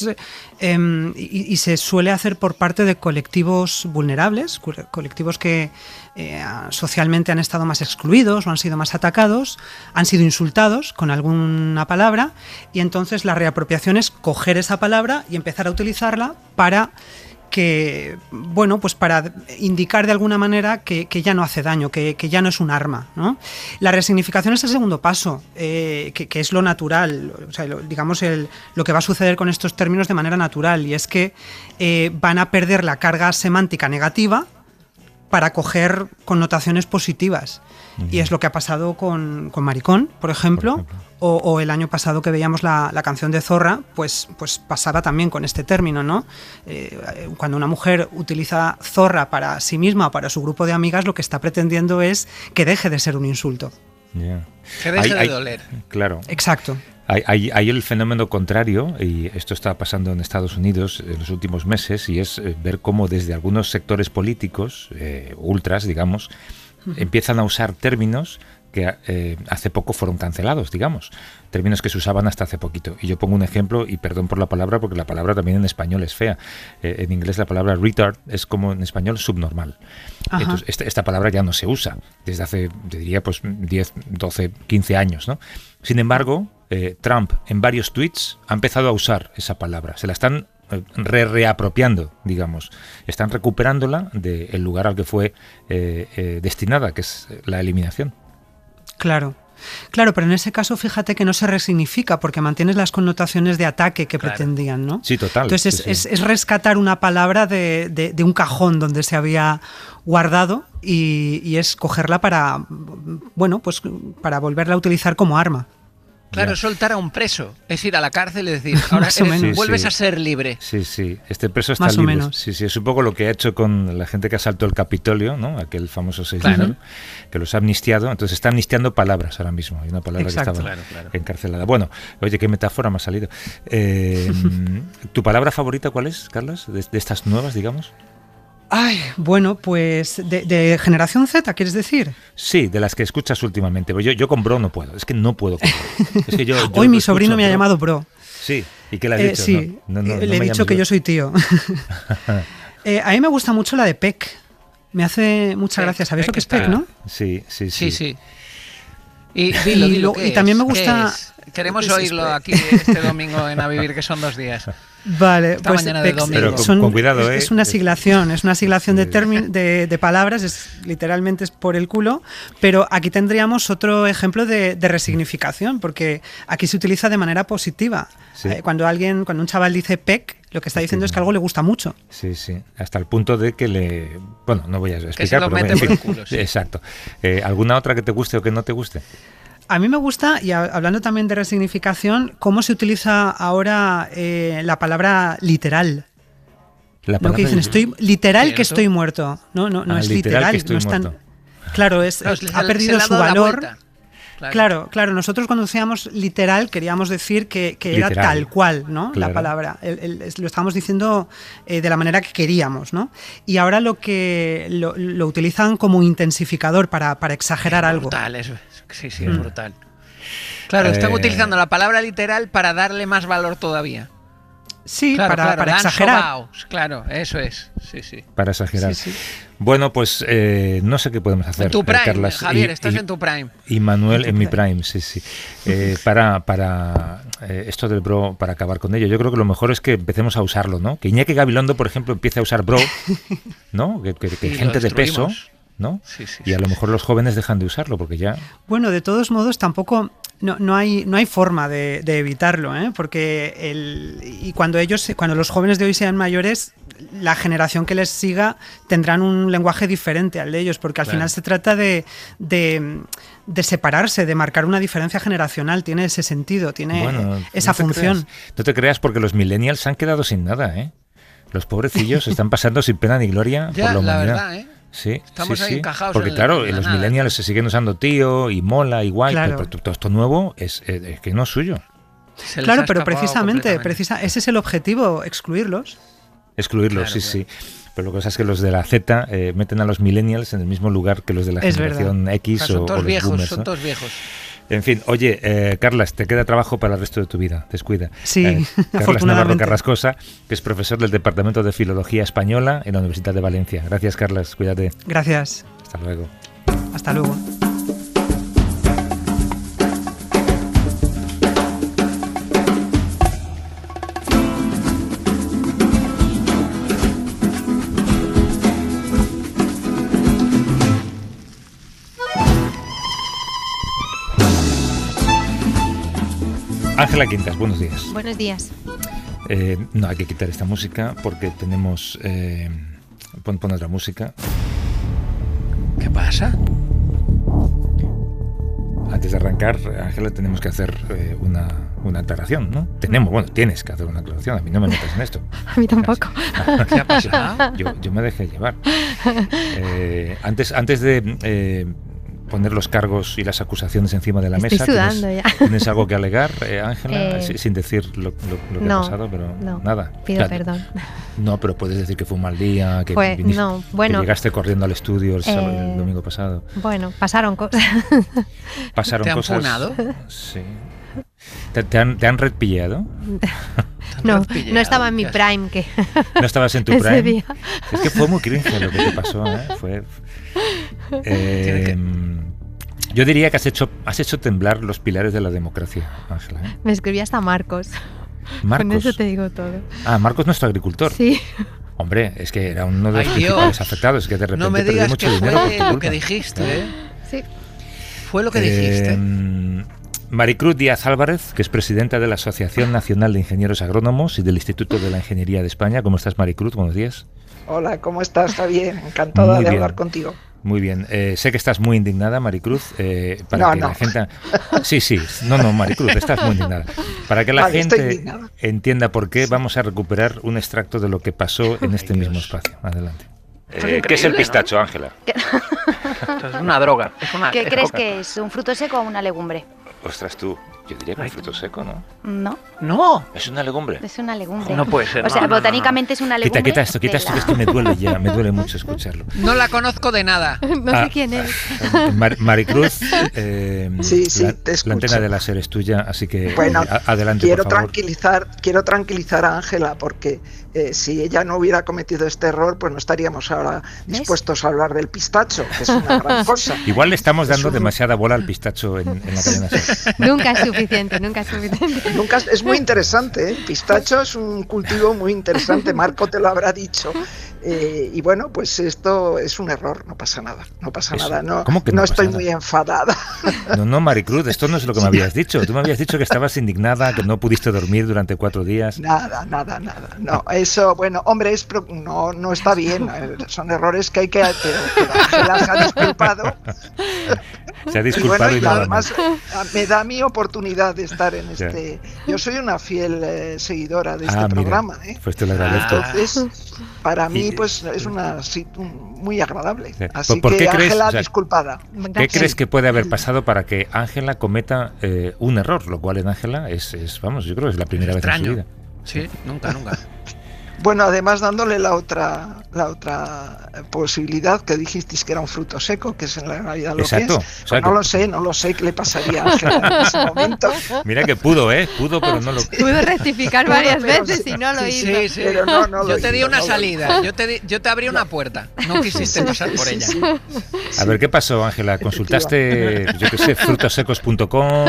[SPEAKER 11] y se suele hacer por parte de colectivos vulnerables, colectivos que socialmente han estado más excluidos o han sido más atacados, han sido insultados con alguna palabra, y entonces la reapropiación es coger esa palabra y empezar a utilizarla para para indicar de alguna manera que ya no hace daño, que ya no es un arma, ¿no? La resignificación es el segundo paso, que es lo natural, o sea, lo que va a suceder con estos términos de manera natural, y es que van a perder la carga semántica negativa para coger connotaciones positivas. Y es lo que ha pasado con maricón, por ejemplo. O el año pasado que veíamos la canción de Zorra, pues pasaba también con este término, ¿no? Cuando una mujer utiliza zorra para sí misma o para su grupo de amigas, lo que está pretendiendo es que deje de ser un insulto.
[SPEAKER 5] Yeah.
[SPEAKER 6] Que deje de doler.
[SPEAKER 5] Claro.
[SPEAKER 11] Exacto.
[SPEAKER 5] Hay el fenómeno contrario, y esto está pasando en Estados Unidos en los últimos meses, y es ver cómo desde algunos sectores políticos, ultras, digamos, empiezan a usar términos que hace poco fueron cancelados, digamos, términos que se usaban hasta hace poquito. Y yo pongo un ejemplo, y perdón por la palabra, porque la palabra también en español es fea. En inglés la palabra retard es como en español subnormal. Entonces, esta palabra ya no se usa desde hace, te diría, pues 10, 12, 15 años, ¿no? Sin embargo, Trump en varios tweets ha empezado a usar esa palabra. Se la están reapropiando, digamos. Están recuperándola del lugar al que fue destinada, que es la eliminación. Claro,
[SPEAKER 11] pero en ese caso fíjate que no se resignifica porque mantienes las connotaciones de ataque que pretendían, ¿no?
[SPEAKER 5] Sí, total.
[SPEAKER 11] Entonces
[SPEAKER 5] sí.
[SPEAKER 11] Es rescatar una palabra de un cajón donde se había guardado y es cogerla para volverla a utilizar como arma.
[SPEAKER 6] Claro, soltar a un preso, es ir a la cárcel y decir, ahora vuelves a ser libre.
[SPEAKER 5] Sí, este preso está
[SPEAKER 11] más
[SPEAKER 5] libre.
[SPEAKER 11] O menos.
[SPEAKER 5] Sí, es un poco lo que ha hecho con la gente que asaltó el Capitolio, ¿no? Aquel famoso 6 de enero, que los ha amnistiado. Entonces está amnistiando palabras ahora mismo. Hay una palabra que estaba encarcelada. Bueno, oye, qué metáfora me ha salido. ¿Tu palabra favorita cuál es, Carlas? De estas nuevas, digamos.
[SPEAKER 11] Ay, bueno, pues de generación Z, ¿quieres decir?
[SPEAKER 5] Sí, de las que escuchas últimamente. Yo con bro no puedo, es que no puedo con bro. Es que yo
[SPEAKER 11] hoy mi sobrino me ha llamado bro.
[SPEAKER 5] Sí, ¿y qué le has dicho?
[SPEAKER 11] Sí, le he dicho que yo soy tío. A mí me gusta mucho la de Peck. Me hace mucha gracia. ¿Sabéis lo que es Peck, no?
[SPEAKER 5] Sí.
[SPEAKER 6] Y dilo,
[SPEAKER 11] y también me gusta...
[SPEAKER 6] Queremos oírlo aquí este domingo en A Vivir, que son 2 días.
[SPEAKER 11] Vale,
[SPEAKER 6] esta
[SPEAKER 11] pues
[SPEAKER 6] mañana de domingo.
[SPEAKER 5] Pero con cuidado,
[SPEAKER 11] es una siglación, de palabras, literalmente es por el culo, pero aquí tendríamos otro ejemplo de resignificación, porque aquí se utiliza de manera positiva.
[SPEAKER 5] Sí.
[SPEAKER 11] Cuando un chaval dice peck, lo que está diciendo es que algo le gusta mucho.
[SPEAKER 5] Sí, hasta el punto de que le... Bueno, no voy a explicar,
[SPEAKER 6] que se lo mete por el culo, sí.
[SPEAKER 5] Exacto. ¿Alguna otra que te guste o que no te guste?
[SPEAKER 11] A mí me gusta, y hablando también de resignificación, cómo se utiliza ahora la palabra literal.
[SPEAKER 5] La palabra
[SPEAKER 11] que dicen, estoy literal, ¿cierto? Que estoy muerto. No es literal.
[SPEAKER 5] Que estoy
[SPEAKER 11] no es tan,
[SPEAKER 5] muerto.
[SPEAKER 11] Claro, ha perdido su valor. Claro, nosotros cuando decíamos literal queríamos decir que era tal cual, ¿no? Claro. La palabra. Lo estábamos diciendo de la manera que queríamos, ¿no? Y ahora lo utilizan como intensificador para exagerar algo.
[SPEAKER 6] Sí, es brutal. Claro, están utilizando la palabra literal para darle más valor todavía.
[SPEAKER 11] Sí, para exagerar.
[SPEAKER 6] Claro, eso es. Sí.
[SPEAKER 5] Para exagerar.
[SPEAKER 6] Sí.
[SPEAKER 5] Bueno, pues no sé qué podemos hacer.
[SPEAKER 6] En tu prime,
[SPEAKER 5] Carlas,
[SPEAKER 6] Javier, estás en tu prime.
[SPEAKER 5] Y Manuel en mi prime, sí. Para esto del bro, para acabar con ello, yo creo que lo mejor es que empecemos a usarlo, ¿no? Que Iñaki Gabilondo, por ejemplo, empiece a usar bro, ¿no? Que gente de peso ¿no?
[SPEAKER 6] Sí,
[SPEAKER 5] y a lo mejor los jóvenes dejan de usarlo porque ya...
[SPEAKER 11] Bueno, de todos modos tampoco... No hay forma de evitarlo, ¿eh? Porque cuando los jóvenes de hoy sean mayores, la generación que les siga tendrán un lenguaje diferente al de ellos, porque al final se trata de separarse, de marcar una diferencia generacional, tiene ese sentido, tiene esa función.
[SPEAKER 5] No te creas, porque los millennials se han quedado sin nada, ¿eh? Los pobrecillos están pasando sin pena ni gloria por la humanidad.
[SPEAKER 6] La verdad, ¿eh?
[SPEAKER 5] Sí,
[SPEAKER 6] estamos ahí encajados.
[SPEAKER 5] Porque claro, los millennials se siguen usando tío y mola y guay, pero todo esto nuevo es que no es suyo.
[SPEAKER 11] Claro, pero precisamente ese es el objetivo, excluirlos.
[SPEAKER 5] Excluirlos, claro, sí. Pero lo que pasa es que los de la Z meten a los millennials en el mismo lugar que los de la generación X o los
[SPEAKER 6] viejos,
[SPEAKER 5] boomers,
[SPEAKER 6] son
[SPEAKER 5] ¿no?
[SPEAKER 6] todos viejos.
[SPEAKER 5] En fin, oye, Carlas, te queda trabajo para el resto de tu vida, descuida.
[SPEAKER 11] Sí,
[SPEAKER 5] Carlas Navarro Carrascosa, que es profesor del Departamento de Filología Española en la Universidad de Valencia. Gracias, Carlas, cuídate.
[SPEAKER 11] Gracias.
[SPEAKER 5] Hasta luego.
[SPEAKER 11] Hasta luego.
[SPEAKER 5] Ángela Quintas, buenos días.
[SPEAKER 12] Buenos días.
[SPEAKER 5] No, hay que quitar esta música porque tenemos... pon otra música.
[SPEAKER 6] ¿Qué pasa?
[SPEAKER 5] Antes de arrancar, Ángela, tenemos que hacer una aclaración, ¿no? Tienes que hacer una aclaración. A mí no me metas en esto.
[SPEAKER 12] A mí tampoco.
[SPEAKER 6] ¿Qué ha pasado?
[SPEAKER 5] Yo me dejé llevar. Antes de... poner los cargos y las acusaciones encima de la mesa.
[SPEAKER 12] Estoy sudando ya.
[SPEAKER 5] ¿Tienes algo que alegar, Ángela? Sin decir lo que ha pasado, pero nada.
[SPEAKER 12] Pido perdón.
[SPEAKER 5] No, pero puedes decir que fue un mal día, que que llegaste corriendo al estudio el domingo pasado.
[SPEAKER 12] Bueno, pasaron cosas.
[SPEAKER 5] ¿Pasaron cosas?
[SPEAKER 6] ¿Te han funado?
[SPEAKER 5] Sí. ¿Te han redpillado?
[SPEAKER 12] No estaba en mi prime.
[SPEAKER 5] ¿No estabas en tu
[SPEAKER 12] ese
[SPEAKER 5] prime?
[SPEAKER 12] Día.
[SPEAKER 5] Es que fue muy cringe lo que te pasó, Yo diría que has hecho temblar los pilares de la democracia, Ángela.
[SPEAKER 12] Me escribí hasta Marcos.
[SPEAKER 5] Marcos.
[SPEAKER 12] Con eso te digo todo.
[SPEAKER 5] Marcos, nuestro agricultor.
[SPEAKER 12] Sí.
[SPEAKER 5] Hombre, es que era uno de los principales afectados, que de repente
[SPEAKER 6] no me
[SPEAKER 5] perdió
[SPEAKER 6] digas
[SPEAKER 5] mucho
[SPEAKER 6] que
[SPEAKER 5] dinero por tu
[SPEAKER 6] fue
[SPEAKER 5] culpa.
[SPEAKER 6] lo que dijiste, ¿eh?
[SPEAKER 12] Sí.
[SPEAKER 6] Fue lo que dijiste.
[SPEAKER 5] Maricruz Díaz Álvarez, que es presidenta de la Asociación Nacional de Ingenieros Agrónomos y del Instituto de la Ingeniería de España. ¿Cómo estás, Maricruz? Buenos días.
[SPEAKER 13] Hola, ¿cómo estás? Está bien, encantada de hablar contigo.
[SPEAKER 5] Muy bien. Sé que estás muy indignada, Maricruz, para que la gente... Sí. No, Maricruz, estás muy indignada. Para que la gente entienda por qué, vamos a recuperar un extracto de lo que pasó en este mismo espacio. Adelante. ¿Qué es el pistacho, Ángela?
[SPEAKER 6] Esto es una droga.
[SPEAKER 14] ¿Qué crees que es? ¿Un fruto seco o una legumbre?
[SPEAKER 5] Ostras, tú, yo diría que un fruto seco, ¿no?
[SPEAKER 14] No.
[SPEAKER 5] ¿Es una legumbre?
[SPEAKER 14] Es una legumbre.
[SPEAKER 6] No puede ser.
[SPEAKER 14] O sea, botánicamente es una legumbre.
[SPEAKER 5] Quita esto, que esto me duele ya, me duele mucho escucharlo.
[SPEAKER 6] No la conozco de nada.
[SPEAKER 12] No sé quién es.
[SPEAKER 5] Maricruz,
[SPEAKER 13] sí, te escucho.
[SPEAKER 5] La antena de la SER es tuya, así que adelante,
[SPEAKER 13] quiero
[SPEAKER 5] por favor.
[SPEAKER 13] Quiero tranquilizar a Ángela, porque si ella no hubiera cometido este error, pues no estaríamos ahora dispuestos a hablar del pistacho, que es una gran cosa.
[SPEAKER 5] Igual le estamos dando demasiada bola al pistacho en la cadena SER.
[SPEAKER 12] Nunca es suficiente.
[SPEAKER 13] Es muy interesante, ¿eh? El pistacho es un cultivo muy interesante, Marco te lo habrá dicho. Y bueno, pues esto es un error, no pasa nada.
[SPEAKER 5] ¿Cómo que no
[SPEAKER 13] estoy
[SPEAKER 5] pasa
[SPEAKER 13] muy enfadada.
[SPEAKER 5] No, Maricruz, esto no es lo que me habías dicho. Tú me habías dicho que estabas indignada, que no pudiste dormir durante 4 días.
[SPEAKER 13] Nada. No, eso, bueno, hombre, no está bien. Son errores que hay que... Ángela se ha disculpado.
[SPEAKER 5] Se ha disculpado
[SPEAKER 13] y además me da mi oportunidad de estar en este... Yo soy una fiel seguidora de este programa.
[SPEAKER 5] Pues te lo agradezco.
[SPEAKER 13] Entonces, para mí, pues es muy agradable. Así
[SPEAKER 5] ¿Por qué
[SPEAKER 13] que
[SPEAKER 5] crees,
[SPEAKER 13] Ángela, disculpada.
[SPEAKER 5] ¿Qué crees que puede haber pasado para que Ángela cometa un error? Lo cual en Ángela vamos, yo creo que es la primera vez en su vida.
[SPEAKER 6] Sí, nunca.
[SPEAKER 13] Bueno, además dándole la otra posibilidad que dijisteis que era un fruto seco, que es en la realidad lo que es. Pues no lo sé qué le pasaría a Ángela en ese momento.
[SPEAKER 5] Mira que pudo, pero no lo...
[SPEAKER 12] Pudo rectificar varias veces y no lo hizo.
[SPEAKER 6] Sí. Pero no yo te di una salida, yo te abrí una puerta, no quisiste pasar por ella.
[SPEAKER 5] A ver, ¿qué pasó, Ángela? ¿Consultaste, yo qué sé, frutosecos.com?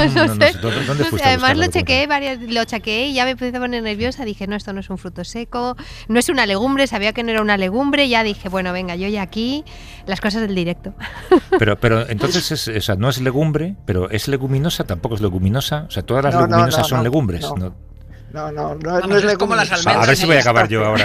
[SPEAKER 12] ¿Dónde
[SPEAKER 5] fuiste?
[SPEAKER 12] Además lo chequeé y ya me empecé a poner nerviosa, dije, no, esto no es un fruto seco, no es una legumbre, sabía que no era una legumbre, ya dije, bueno, venga, yo ya aquí, las cosas del directo.
[SPEAKER 5] Pero entonces, o sea, no es legumbre, pero es leguminosa, tampoco es leguminosa, o sea, todas las leguminosas son legumbres.
[SPEAKER 13] No
[SPEAKER 6] Vamos,
[SPEAKER 13] es
[SPEAKER 6] como las
[SPEAKER 13] leguminosa.
[SPEAKER 6] almendras.
[SPEAKER 5] A ver si voy a acabar yo ahora.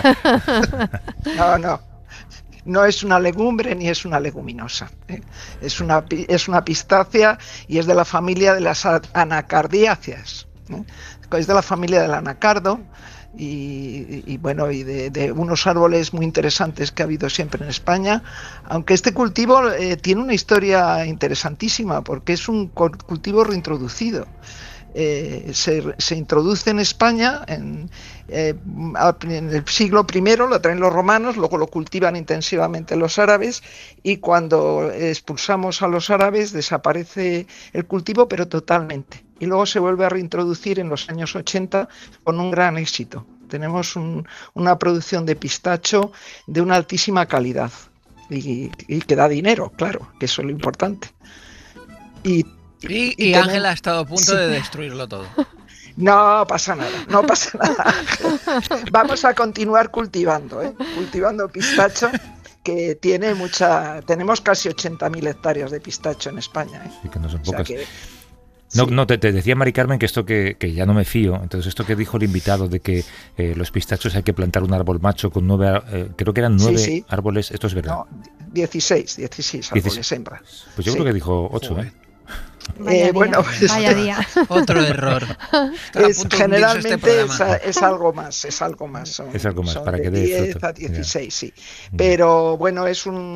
[SPEAKER 13] No es una legumbre ni es una leguminosa. Es una pistácea y es de la familia de las anacardiáceas. Es de la familia del anacardo y de unos árboles muy interesantes que ha habido siempre en España, aunque este cultivo tiene una historia interesantísima porque es un cultivo reintroducido. Se introduce en España en el siglo I, lo traen los romanos, luego lo cultivan intensivamente los árabes y cuando expulsamos a los árabes desaparece el cultivo, pero totalmente. Y luego se vuelve a reintroducir en los años 80 con un gran éxito. Tenemos una producción de pistacho de una altísima calidad y que da dinero, claro, que eso es lo importante. Y
[SPEAKER 6] Ángela ha estado a punto de destruirlo todo.
[SPEAKER 13] No pasa nada. Vamos a continuar cultivando pistacho, que tiene tenemos casi 80.000 hectáreas de pistacho en España.
[SPEAKER 5] Sí, que no son pocas. Te decía Mari Carmen que esto que ya no me fío, entonces esto que dijo el invitado de que los pistachos hay que plantar un árbol macho con 9, creo que eran 9 árboles, ¿esto es verdad?
[SPEAKER 13] No, 16 árboles hembra.
[SPEAKER 5] Pues yo creo que dijo 8,
[SPEAKER 12] Vaya día.
[SPEAKER 6] Otro error.
[SPEAKER 13] Generalmente es algo más.
[SPEAKER 5] Es algo más para
[SPEAKER 13] de
[SPEAKER 5] que dé
[SPEAKER 13] 10
[SPEAKER 5] fruto.
[SPEAKER 13] a 16, sí. Pero bueno,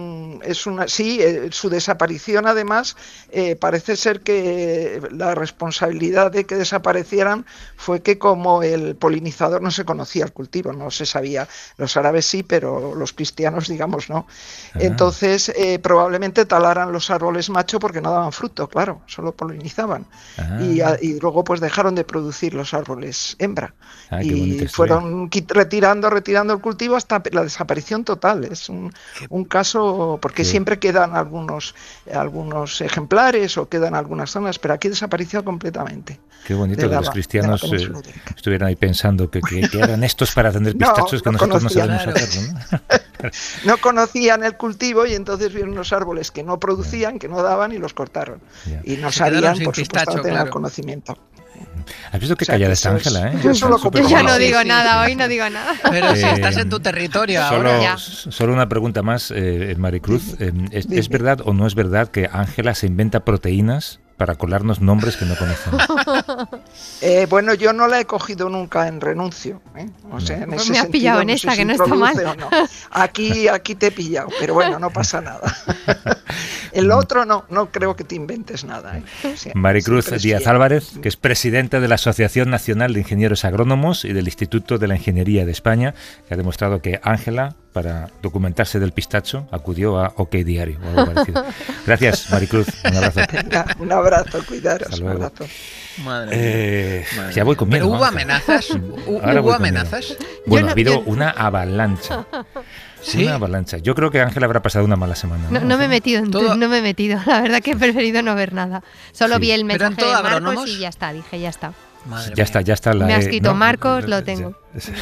[SPEAKER 13] su desaparición además parece ser que la responsabilidad de que desaparecieran fue que como el polinizador no se conocía el cultivo, no se sabía. Los árabes sí, pero los cristianos digamos no. Entonces probablemente talaran los árboles macho porque no daban fruto, claro. Solo polinizaban y luego pues dejaron de producir los árboles hembra y fueron retirando el cultivo hasta la desaparición total. Es un caso porque siempre quedan algunos ejemplares o quedan algunas zonas, pero aquí desapareció completamente.
[SPEAKER 5] Qué bonito que los cristianos estuvieran ahí pensando que eran estos para tener pistachos que nosotros no sabemos hacer, ¿no?
[SPEAKER 13] No conocían el cultivo y entonces vieron unos árboles que no producían, que no daban y los cortaron. Y no sabían, por supuesto, no tenían conocimiento.
[SPEAKER 5] ¿Has visto qué callada está Ángela?
[SPEAKER 12] Yo ya no digo nada, hoy no digo nada.
[SPEAKER 6] Pero si estás en tu territorio ahora.
[SPEAKER 5] Solo una pregunta más, Maricruz. ¿Es verdad o no es verdad que Ángela se inventa proteínas para colarnos nombres que no conocemos?
[SPEAKER 13] Bueno, yo no la he cogido nunca en renuncio. O sea, en ese
[SPEAKER 12] me has
[SPEAKER 13] sentido,
[SPEAKER 12] pillado en esta, que no está mal.
[SPEAKER 13] No. Aquí te he pillado, pero bueno, no pasa nada. El otro no creo que te inventes nada.
[SPEAKER 5] Maricruz Díaz Álvarez, que es presidenta de la Asociación Nacional de Ingenieros Agrónomos y del Instituto de la Ingeniería de España, que ha demostrado que Ángela, para documentarse del pistacho, acudió a OK Diario o algo parecido. Gracias, Maricruz. Un abrazo.
[SPEAKER 13] Venga, un abrazo, cuidaros. Un abrazo.
[SPEAKER 6] Madre
[SPEAKER 5] ya voy comiendo.
[SPEAKER 6] ¿Pero hubo amenazas? ¿Hubo amenazas?
[SPEAKER 5] Bueno, ha habido una avalancha.
[SPEAKER 6] ¿Sí?
[SPEAKER 5] Una avalancha. Yo creo que Ángela habrá pasado una mala semana.
[SPEAKER 12] No me he metido, no me he metido. La verdad que he preferido no ver nada. Solo vi el mensaje de Marcos agrónomos? Y ya está, dije, ya está.
[SPEAKER 5] Ya está.
[SPEAKER 12] Me ha escrito Marcos, lo tengo.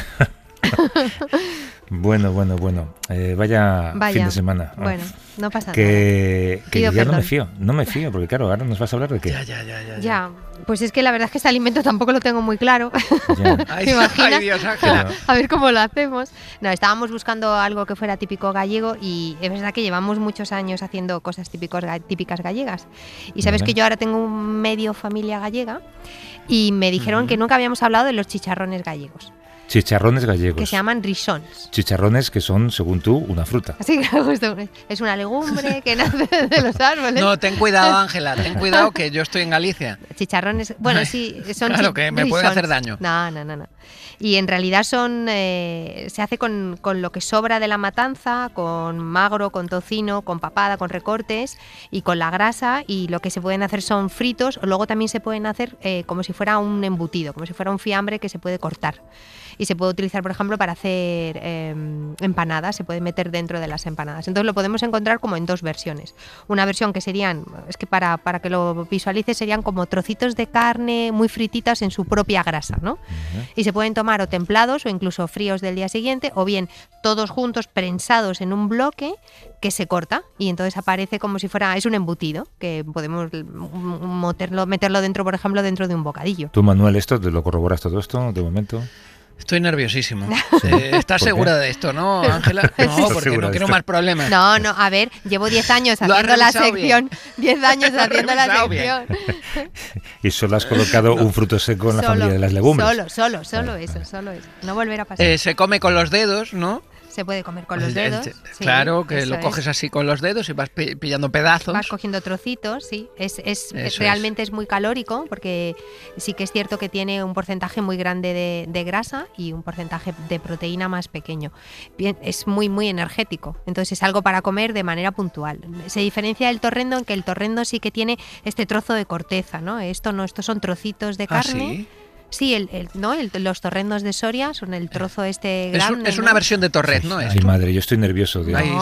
[SPEAKER 5] Bueno. Vaya fin de semana.
[SPEAKER 12] Bueno, no pasa
[SPEAKER 5] que ya
[SPEAKER 12] perdón.
[SPEAKER 5] no me fío, porque claro, ahora nos vas a hablar de qué.
[SPEAKER 12] Ya, pues es que la verdad es que este alimento tampoco lo tengo muy claro. ¿Te imaginas?
[SPEAKER 6] Dios, Ángela.
[SPEAKER 12] A ver cómo lo hacemos. No, estábamos buscando algo que fuera típico gallego y es verdad que llevamos muchos años haciendo cosas típicas gallegas. Y sabes que yo ahora tengo un medio familia gallega y me dijeron que nunca habíamos hablado de los chicharrones gallegos.
[SPEAKER 5] Chicharrones gallegos.
[SPEAKER 12] Que se llaman risons.
[SPEAKER 5] Chicharrones que son, según tú, una fruta.
[SPEAKER 12] Así que justo, es una legumbre que nace de los árboles.
[SPEAKER 6] No, ten cuidado, Ángela, ten cuidado que yo estoy en Galicia.
[SPEAKER 12] Chicharrones, bueno, sí, son
[SPEAKER 6] claro, que me pueden hacer daño.
[SPEAKER 12] No. Y en realidad se hace con lo que sobra de la matanza, con magro, con tocino, con papada, con recortes y con la grasa, y lo que se pueden hacer son fritos, o luego también se pueden hacer como si fuera un embutido, como si fuera un fiambre que se puede cortar. Y se puede utilizar, por ejemplo, para hacer empanadas, se puede meter dentro de las empanadas. Entonces lo podemos encontrar encontrar como en dos versiones. Una versión que serían, es que para que lo visualices, serían como trocitos de carne muy frititas en su propia grasa, ¿no? Y se pueden tomar o templados o incluso fríos del día siguiente, o bien todos juntos prensados en un bloque que se corta y entonces aparece como si fuera, es un embutido que podemos meterlo dentro, por ejemplo, dentro de un bocadillo.
[SPEAKER 5] ¿Tú, Manuel, esto te lo corroboras todo esto de momento?
[SPEAKER 6] Estoy nerviosísimo. ¿Estás segura de esto, no, Ángela? No, porque no quiero más problemas.
[SPEAKER 12] No, a ver, llevo 10 años haciendo la sección. 10 años haciendo la sección.
[SPEAKER 5] Y solo has colocado un fruto seco en la familia de las legumbres.
[SPEAKER 12] Solo eso. No volver a pasar.
[SPEAKER 6] Se come con los dedos, ¿no?
[SPEAKER 12] Se puede comer con los dedos. Sí,
[SPEAKER 6] claro, que lo coges así con los dedos y vas pillando pedazos.
[SPEAKER 12] Vas cogiendo trocitos, sí. Realmente es muy calórico porque sí que es cierto que tiene un porcentaje muy grande de grasa y un porcentaje de proteína más pequeño. Bien, es muy, muy energético. Entonces es algo para comer de manera puntual. Se diferencia del torrendo en que el torrendo sí que tiene este trozo de corteza, ¿no? Estos son trocitos de carne.
[SPEAKER 6] ¿Sí?
[SPEAKER 12] Sí, los torrendos de Soria son el trozo grande.
[SPEAKER 6] Es una versión de torrezno, ¿no?
[SPEAKER 5] Ay, madre, yo estoy nervioso.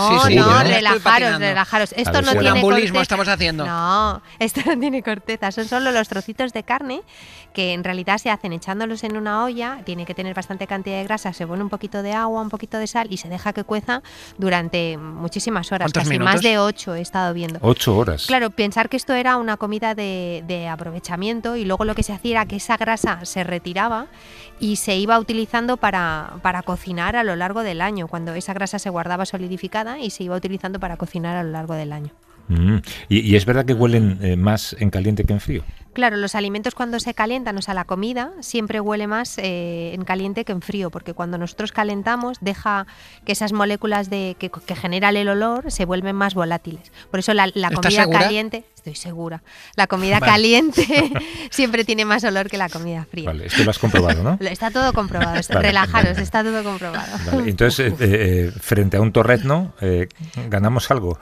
[SPEAKER 12] Relajaros. Esto no tiene corteza.
[SPEAKER 6] Estamos haciendo.
[SPEAKER 12] No, esto no tiene corteza. Son solo los trocitos de carne que en realidad se hacen echándolos en una olla. Tiene que tener bastante cantidad de grasa. Se pone un poquito de agua, un poquito de sal y se deja que cueza durante muchísimas horas.
[SPEAKER 6] ¿Cuántos minutos?
[SPEAKER 12] Más de 8 he estado viendo.
[SPEAKER 5] 8 horas.
[SPEAKER 12] Claro, pensar que esto era una comida de aprovechamiento y luego lo que se hacía era que esa grasa se retiraba y se iba utilizando para cocinar a lo largo del año, cuando esa grasa se guardaba solidificada y se iba utilizando para cocinar a lo largo del año.
[SPEAKER 5] ¿Y es verdad que huelen más en caliente que en frío?
[SPEAKER 12] Claro, los alimentos cuando se calientan, o sea, la comida siempre huele más en caliente que en frío, porque cuando nosotros calentamos deja que esas moléculas que generan el olor se vuelven más volátiles. Por eso la comida caliente, estoy segura, la comida caliente siempre tiene más olor que la comida fría.
[SPEAKER 5] Vale, esto lo has comprobado, ¿no?
[SPEAKER 12] Está todo comprobado, relajaros, está todo comprobado.
[SPEAKER 5] Vale, entonces, frente a un torrezno, ¿ganamos algo?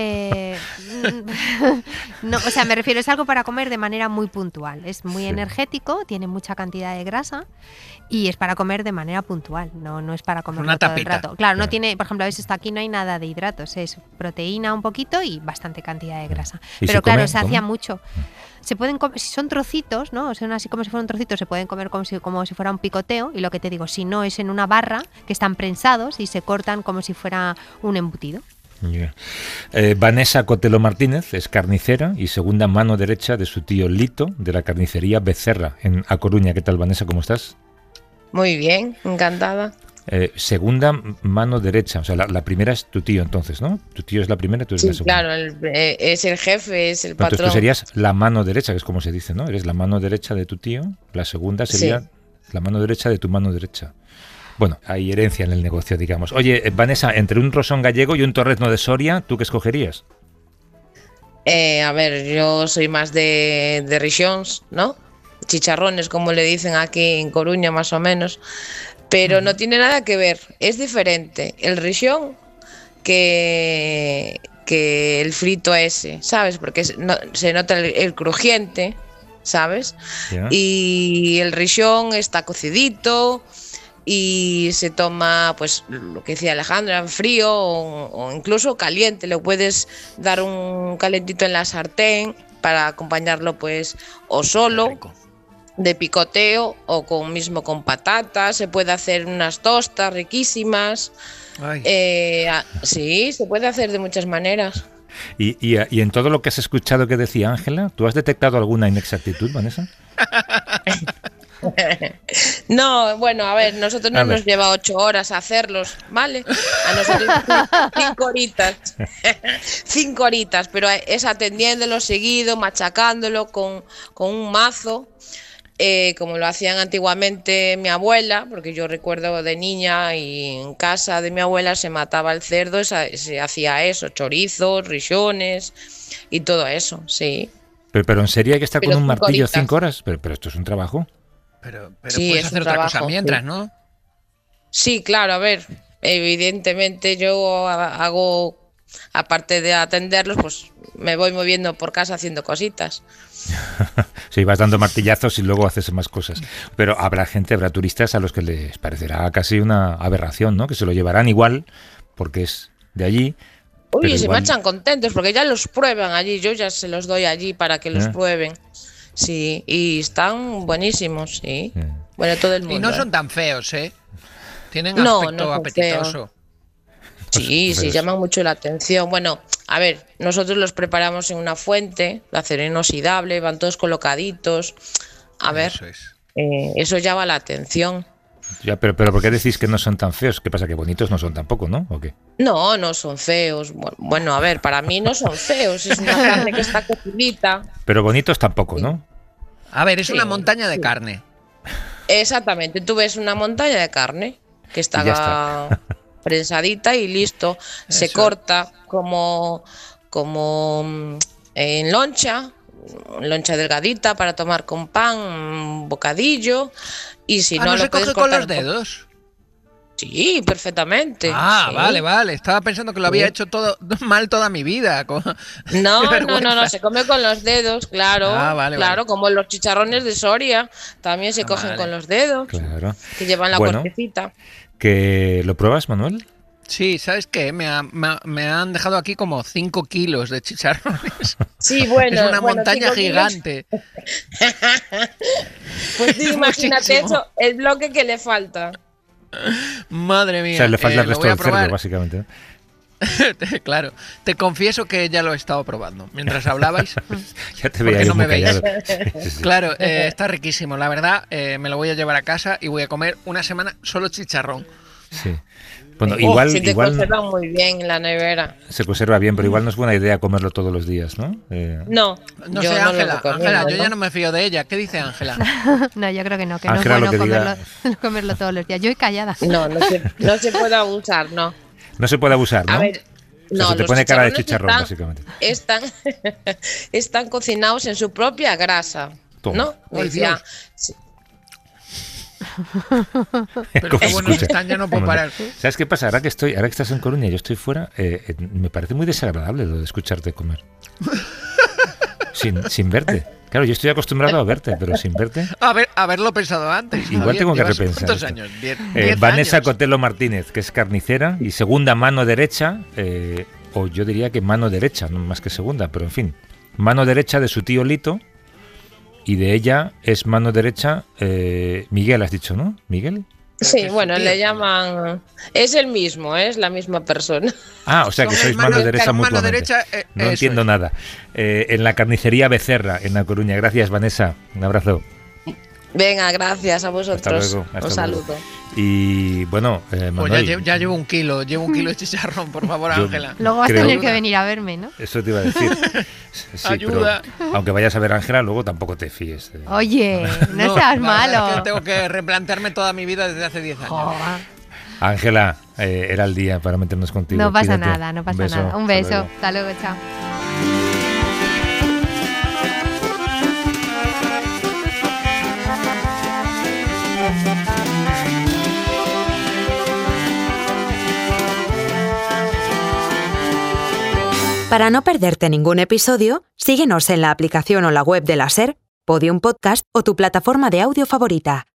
[SPEAKER 12] No, o sea, me refiero, es algo para comer de manera muy puntual. Es muy energético, tiene mucha cantidad de grasa y es para comer de manera puntual, no es para comer todo el rato. Claro, no tiene, por ejemplo, aquí no hay nada de hidratos, es proteína un poquito y bastante cantidad de grasa. Pero claro, se hacía mucho. Se pueden comer, si son trocitos, ¿no? Son así como si fueran trocitos, se pueden comer como si fuera un picoteo, y lo que te digo, si no es en una barra, que están prensados y se cortan como si fuera un embutido.
[SPEAKER 5] Yeah. Vanessa Cotelo Martínez es carnicera y segunda mano derecha de su tío Lito de la carnicería Becerra en A Coruña. ¿Qué tal, Vanessa? ¿Cómo estás?
[SPEAKER 15] Muy bien, encantada.
[SPEAKER 5] Segunda mano derecha, o sea, la primera es tu tío entonces, ¿no? Tu tío es la primera, tú eres la segunda.
[SPEAKER 15] Claro, es el jefe, es el patrón.
[SPEAKER 5] Entonces tú serías la mano derecha, que es como se dice, ¿no? Eres la mano derecha de tu tío, la segunda sería la mano derecha de tu mano derecha. Bueno, hay herencia en el negocio, digamos. Oye, Vanessa, entre un rosón gallego y un torrezno de Soria, ¿tú qué escogerías?
[SPEAKER 15] A ver, yo soy más de rixóns, ¿no? Chicharrones, como le dicen aquí en Coruña, más o menos. Pero no tiene nada que ver, es diferente el rixón que el frito ese, ¿sabes? Porque se nota el crujiente, ¿sabes? Yeah. Y el rixón está cocidito y se toma, pues lo que decía Alejandra, en frío o incluso caliente. Le puedes dar un calentito en la sartén para acompañarlo, pues, o solo de picoteo o con patatas. Se puede hacer unas tostas riquísimas. Sí, se puede hacer de muchas maneras.
[SPEAKER 5] Y en todo lo que has escuchado que decía Ángela, ¿tú has detectado alguna inexactitud, Vanessa?
[SPEAKER 15] No, bueno, a ver, nosotros nos lleva 8 horas hacerlos, ¿vale? A nosotros 5 horitas. 5 horitas, pero es atendiéndolo seguido, machacándolo con un mazo, como lo hacían antiguamente mi abuela, porque yo recuerdo de niña y en casa de mi abuela se mataba el cerdo, se hacía eso, chorizos, rixones y todo eso, sí.
[SPEAKER 5] Pero en serio hay que estar con un martillo 5 horas, pero esto es un trabajo.
[SPEAKER 6] Pero sí, puedes hacer otra cosa mientras, ¿no?
[SPEAKER 15] Sí, claro, a ver, evidentemente yo hago, aparte de atenderlos, pues me voy moviendo por casa haciendo cositas.
[SPEAKER 5] Sí, vas dando martillazos y luego haces más cosas. Pero habrá turistas a los que les parecerá casi una aberración, ¿no? Que se lo llevarán igual, porque es de allí,
[SPEAKER 15] Uy,
[SPEAKER 5] Pero
[SPEAKER 15] se
[SPEAKER 5] igual-
[SPEAKER 15] marchan contentos porque ya los prueban allí. Yo ya se los doy allí para que los prueben. Sí, y están buenísimos, sí. Bueno, todo el mundo.
[SPEAKER 6] Y no
[SPEAKER 15] ¿eh?
[SPEAKER 6] son tan feos, ¿eh? Tienen
[SPEAKER 15] No,
[SPEAKER 6] aspecto
[SPEAKER 15] no son
[SPEAKER 6] apetitoso.
[SPEAKER 15] Sí, sí, llaman mucho la atención. Bueno, a ver, nosotros los preparamos en una fuente de acero inoxidable, van todos colocaditos. A ver, eso llama la atención.
[SPEAKER 5] Ya, pero ¿por qué decís que no son tan feos? ¿Qué pasa? Que bonitos no son tampoco, ¿no? ¿O qué?
[SPEAKER 15] No, no son feos. Bueno, a ver, para mí no son feos. Es una carne que está cocidita.
[SPEAKER 5] Pero bonitos tampoco, ¿no?
[SPEAKER 6] A ver, es
[SPEAKER 15] Sí,
[SPEAKER 6] una montaña de
[SPEAKER 15] sí.
[SPEAKER 6] carne.
[SPEAKER 15] Exactamente, tú ves una montaña de carne que
[SPEAKER 5] Y ya
[SPEAKER 15] está
[SPEAKER 5] está.
[SPEAKER 15] prensadita y listo. Se
[SPEAKER 6] Eso.
[SPEAKER 15] corta como en loncha delgadita para tomar con pan, un bocadillo. Y si
[SPEAKER 6] Ah,
[SPEAKER 15] no,
[SPEAKER 6] ¿no
[SPEAKER 15] lo
[SPEAKER 6] se
[SPEAKER 15] puedes
[SPEAKER 6] coge con
[SPEAKER 15] cortar
[SPEAKER 6] los dedos?
[SPEAKER 15] Sí, perfectamente.
[SPEAKER 6] Ah,
[SPEAKER 15] sí.
[SPEAKER 6] vale. Estaba pensando que lo había
[SPEAKER 15] Sí.
[SPEAKER 6] hecho todo mal toda mi vida. Qué
[SPEAKER 15] No,
[SPEAKER 6] vergüenza.
[SPEAKER 15] se come con los dedos, claro.
[SPEAKER 6] Ah, vale,
[SPEAKER 15] claro, como los chicharrones de Soria, también se cogen
[SPEAKER 6] vale.
[SPEAKER 15] con los dedos,
[SPEAKER 5] Claro.
[SPEAKER 15] que llevan la
[SPEAKER 5] Bueno.
[SPEAKER 15] cortecita.
[SPEAKER 5] ¿Que lo pruebas, Manuel?
[SPEAKER 6] Sí, ¿sabes qué? Me han dejado aquí como 5 kilos de chicharrones.
[SPEAKER 15] Sí, bueno.
[SPEAKER 6] Es una
[SPEAKER 15] bueno,
[SPEAKER 6] montaña
[SPEAKER 15] 5 kilos.
[SPEAKER 6] gigante.
[SPEAKER 15] Pues tú
[SPEAKER 6] Es
[SPEAKER 15] imagínate
[SPEAKER 6] muchísimo.
[SPEAKER 15] eso, el bloque que le falta.
[SPEAKER 6] Madre mía.
[SPEAKER 5] O sea, le falta el
[SPEAKER 6] lo
[SPEAKER 5] resto
[SPEAKER 6] voy a
[SPEAKER 5] del cerdo,
[SPEAKER 6] probar.
[SPEAKER 5] básicamente, ¿no?
[SPEAKER 6] Claro, te confieso que ya lo he estado probando. Mientras hablabais,
[SPEAKER 5] Ya te veía
[SPEAKER 6] porque
[SPEAKER 5] ahí
[SPEAKER 6] no
[SPEAKER 5] muy
[SPEAKER 6] me veis.
[SPEAKER 5] callado. Sí, sí.
[SPEAKER 6] Claro, está riquísimo. La verdad, me lo voy a llevar a casa y voy a comer una semana solo chicharrón.
[SPEAKER 5] Sí. Bueno,
[SPEAKER 15] Si te
[SPEAKER 5] igual
[SPEAKER 15] conservan muy bien en la nevera.
[SPEAKER 5] se conserva bien, pero igual no es buena idea comerlo todos los días, ¿no?
[SPEAKER 15] No,
[SPEAKER 6] No
[SPEAKER 15] yo
[SPEAKER 6] sé,
[SPEAKER 15] no lo
[SPEAKER 6] Ángela,
[SPEAKER 15] recomiendo,
[SPEAKER 6] Ángela, yo
[SPEAKER 15] ¿no?
[SPEAKER 6] ya no me fío de ella. ¿Qué dice Ángela?
[SPEAKER 12] No, yo creo que no
[SPEAKER 5] Ángela,
[SPEAKER 12] es
[SPEAKER 5] lo
[SPEAKER 12] bueno
[SPEAKER 5] que diga-
[SPEAKER 12] comerlo todos los días. Yo estoy callada.
[SPEAKER 15] No se puede abusar, no.
[SPEAKER 5] No se puede abusar, ¿no?
[SPEAKER 15] A ver,
[SPEAKER 5] O sea,
[SPEAKER 15] no,
[SPEAKER 5] se te
[SPEAKER 15] los
[SPEAKER 5] pone cara de
[SPEAKER 15] chicharrones
[SPEAKER 5] chicharrón,
[SPEAKER 15] están-
[SPEAKER 5] básicamente.
[SPEAKER 15] están cocinados en su propia grasa,
[SPEAKER 5] Toma.
[SPEAKER 15] ¿no?
[SPEAKER 6] Ay,
[SPEAKER 15] Decía,
[SPEAKER 6] Dios.
[SPEAKER 15] sí.
[SPEAKER 6] Pero
[SPEAKER 5] ¿Cómo
[SPEAKER 6] qué
[SPEAKER 5] se
[SPEAKER 6] buenos
[SPEAKER 5] escucha?
[SPEAKER 6] están, ya no puedo
[SPEAKER 5] Bueno,
[SPEAKER 6] parar.
[SPEAKER 5] ¿Sabes qué pasa? Ahora que estás en Coruña y yo estoy fuera, me parece muy desagradable lo de escucharte comer. Sin verte. Claro, yo estoy acostumbrado a verte, pero sin verte.
[SPEAKER 6] Haberlo pensado antes.
[SPEAKER 5] Igual
[SPEAKER 6] Javier,
[SPEAKER 5] tengo que
[SPEAKER 6] ¿llevas
[SPEAKER 5] repensar
[SPEAKER 6] ¿Cuántos
[SPEAKER 5] esto.
[SPEAKER 6] años? 10
[SPEAKER 5] Vanessa
[SPEAKER 6] años.
[SPEAKER 5] Cotelo Martínez, que es carnicera y segunda mano derecha, o yo diría que mano derecha, no más que segunda, pero en fin, mano derecha de su tío Lito, y de ella es mano derecha Miguel, has dicho, ¿no? ¿Miguel?
[SPEAKER 15] Sí, bueno, le llaman... Es el mismo, es la misma persona.
[SPEAKER 5] Ah, o sea que
[SPEAKER 6] Son
[SPEAKER 5] sois mano derecha
[SPEAKER 6] mano
[SPEAKER 5] mutuamente.
[SPEAKER 6] derecha,
[SPEAKER 5] No
[SPEAKER 6] eso
[SPEAKER 5] entiendo
[SPEAKER 6] es.
[SPEAKER 5] nada. En la carnicería Becerra, en La Coruña. Gracias, Vanessa. Un abrazo.
[SPEAKER 15] Venga, gracias a vosotros.
[SPEAKER 5] Hasta luego.
[SPEAKER 15] Un
[SPEAKER 5] Hasta
[SPEAKER 15] saludo.
[SPEAKER 5] luego. Y bueno,
[SPEAKER 6] Pues
[SPEAKER 5] Manuel,
[SPEAKER 6] ya llevo un kilo de chicharrón, por favor,
[SPEAKER 5] Yo-
[SPEAKER 6] Ángela.
[SPEAKER 12] Luego vas a
[SPEAKER 5] Creo-
[SPEAKER 12] tener que venir a verme, ¿no?
[SPEAKER 5] eso te iba a decir. Sí,
[SPEAKER 6] Ayuda.
[SPEAKER 5] pero aunque vayas a ver a Ángela, luego tampoco te fíes.
[SPEAKER 12] Oye, no seas
[SPEAKER 6] la verdad
[SPEAKER 12] malo.
[SPEAKER 6] es que tengo que replantearme toda mi vida desde hace 10 años.
[SPEAKER 12] Joder.
[SPEAKER 5] Ángela, era el día para meternos contigo.
[SPEAKER 12] No pasa
[SPEAKER 5] Cuídate.
[SPEAKER 12] nada, no
[SPEAKER 5] Un
[SPEAKER 12] pasa
[SPEAKER 5] beso.
[SPEAKER 12] nada. Un
[SPEAKER 5] Hasta
[SPEAKER 12] beso.
[SPEAKER 5] luego.
[SPEAKER 12] Hasta luego, chao.
[SPEAKER 1] Para no perderte ningún episodio, síguenos en la aplicación o la web de la SER, Podium Podcast o tu plataforma de audio favorita.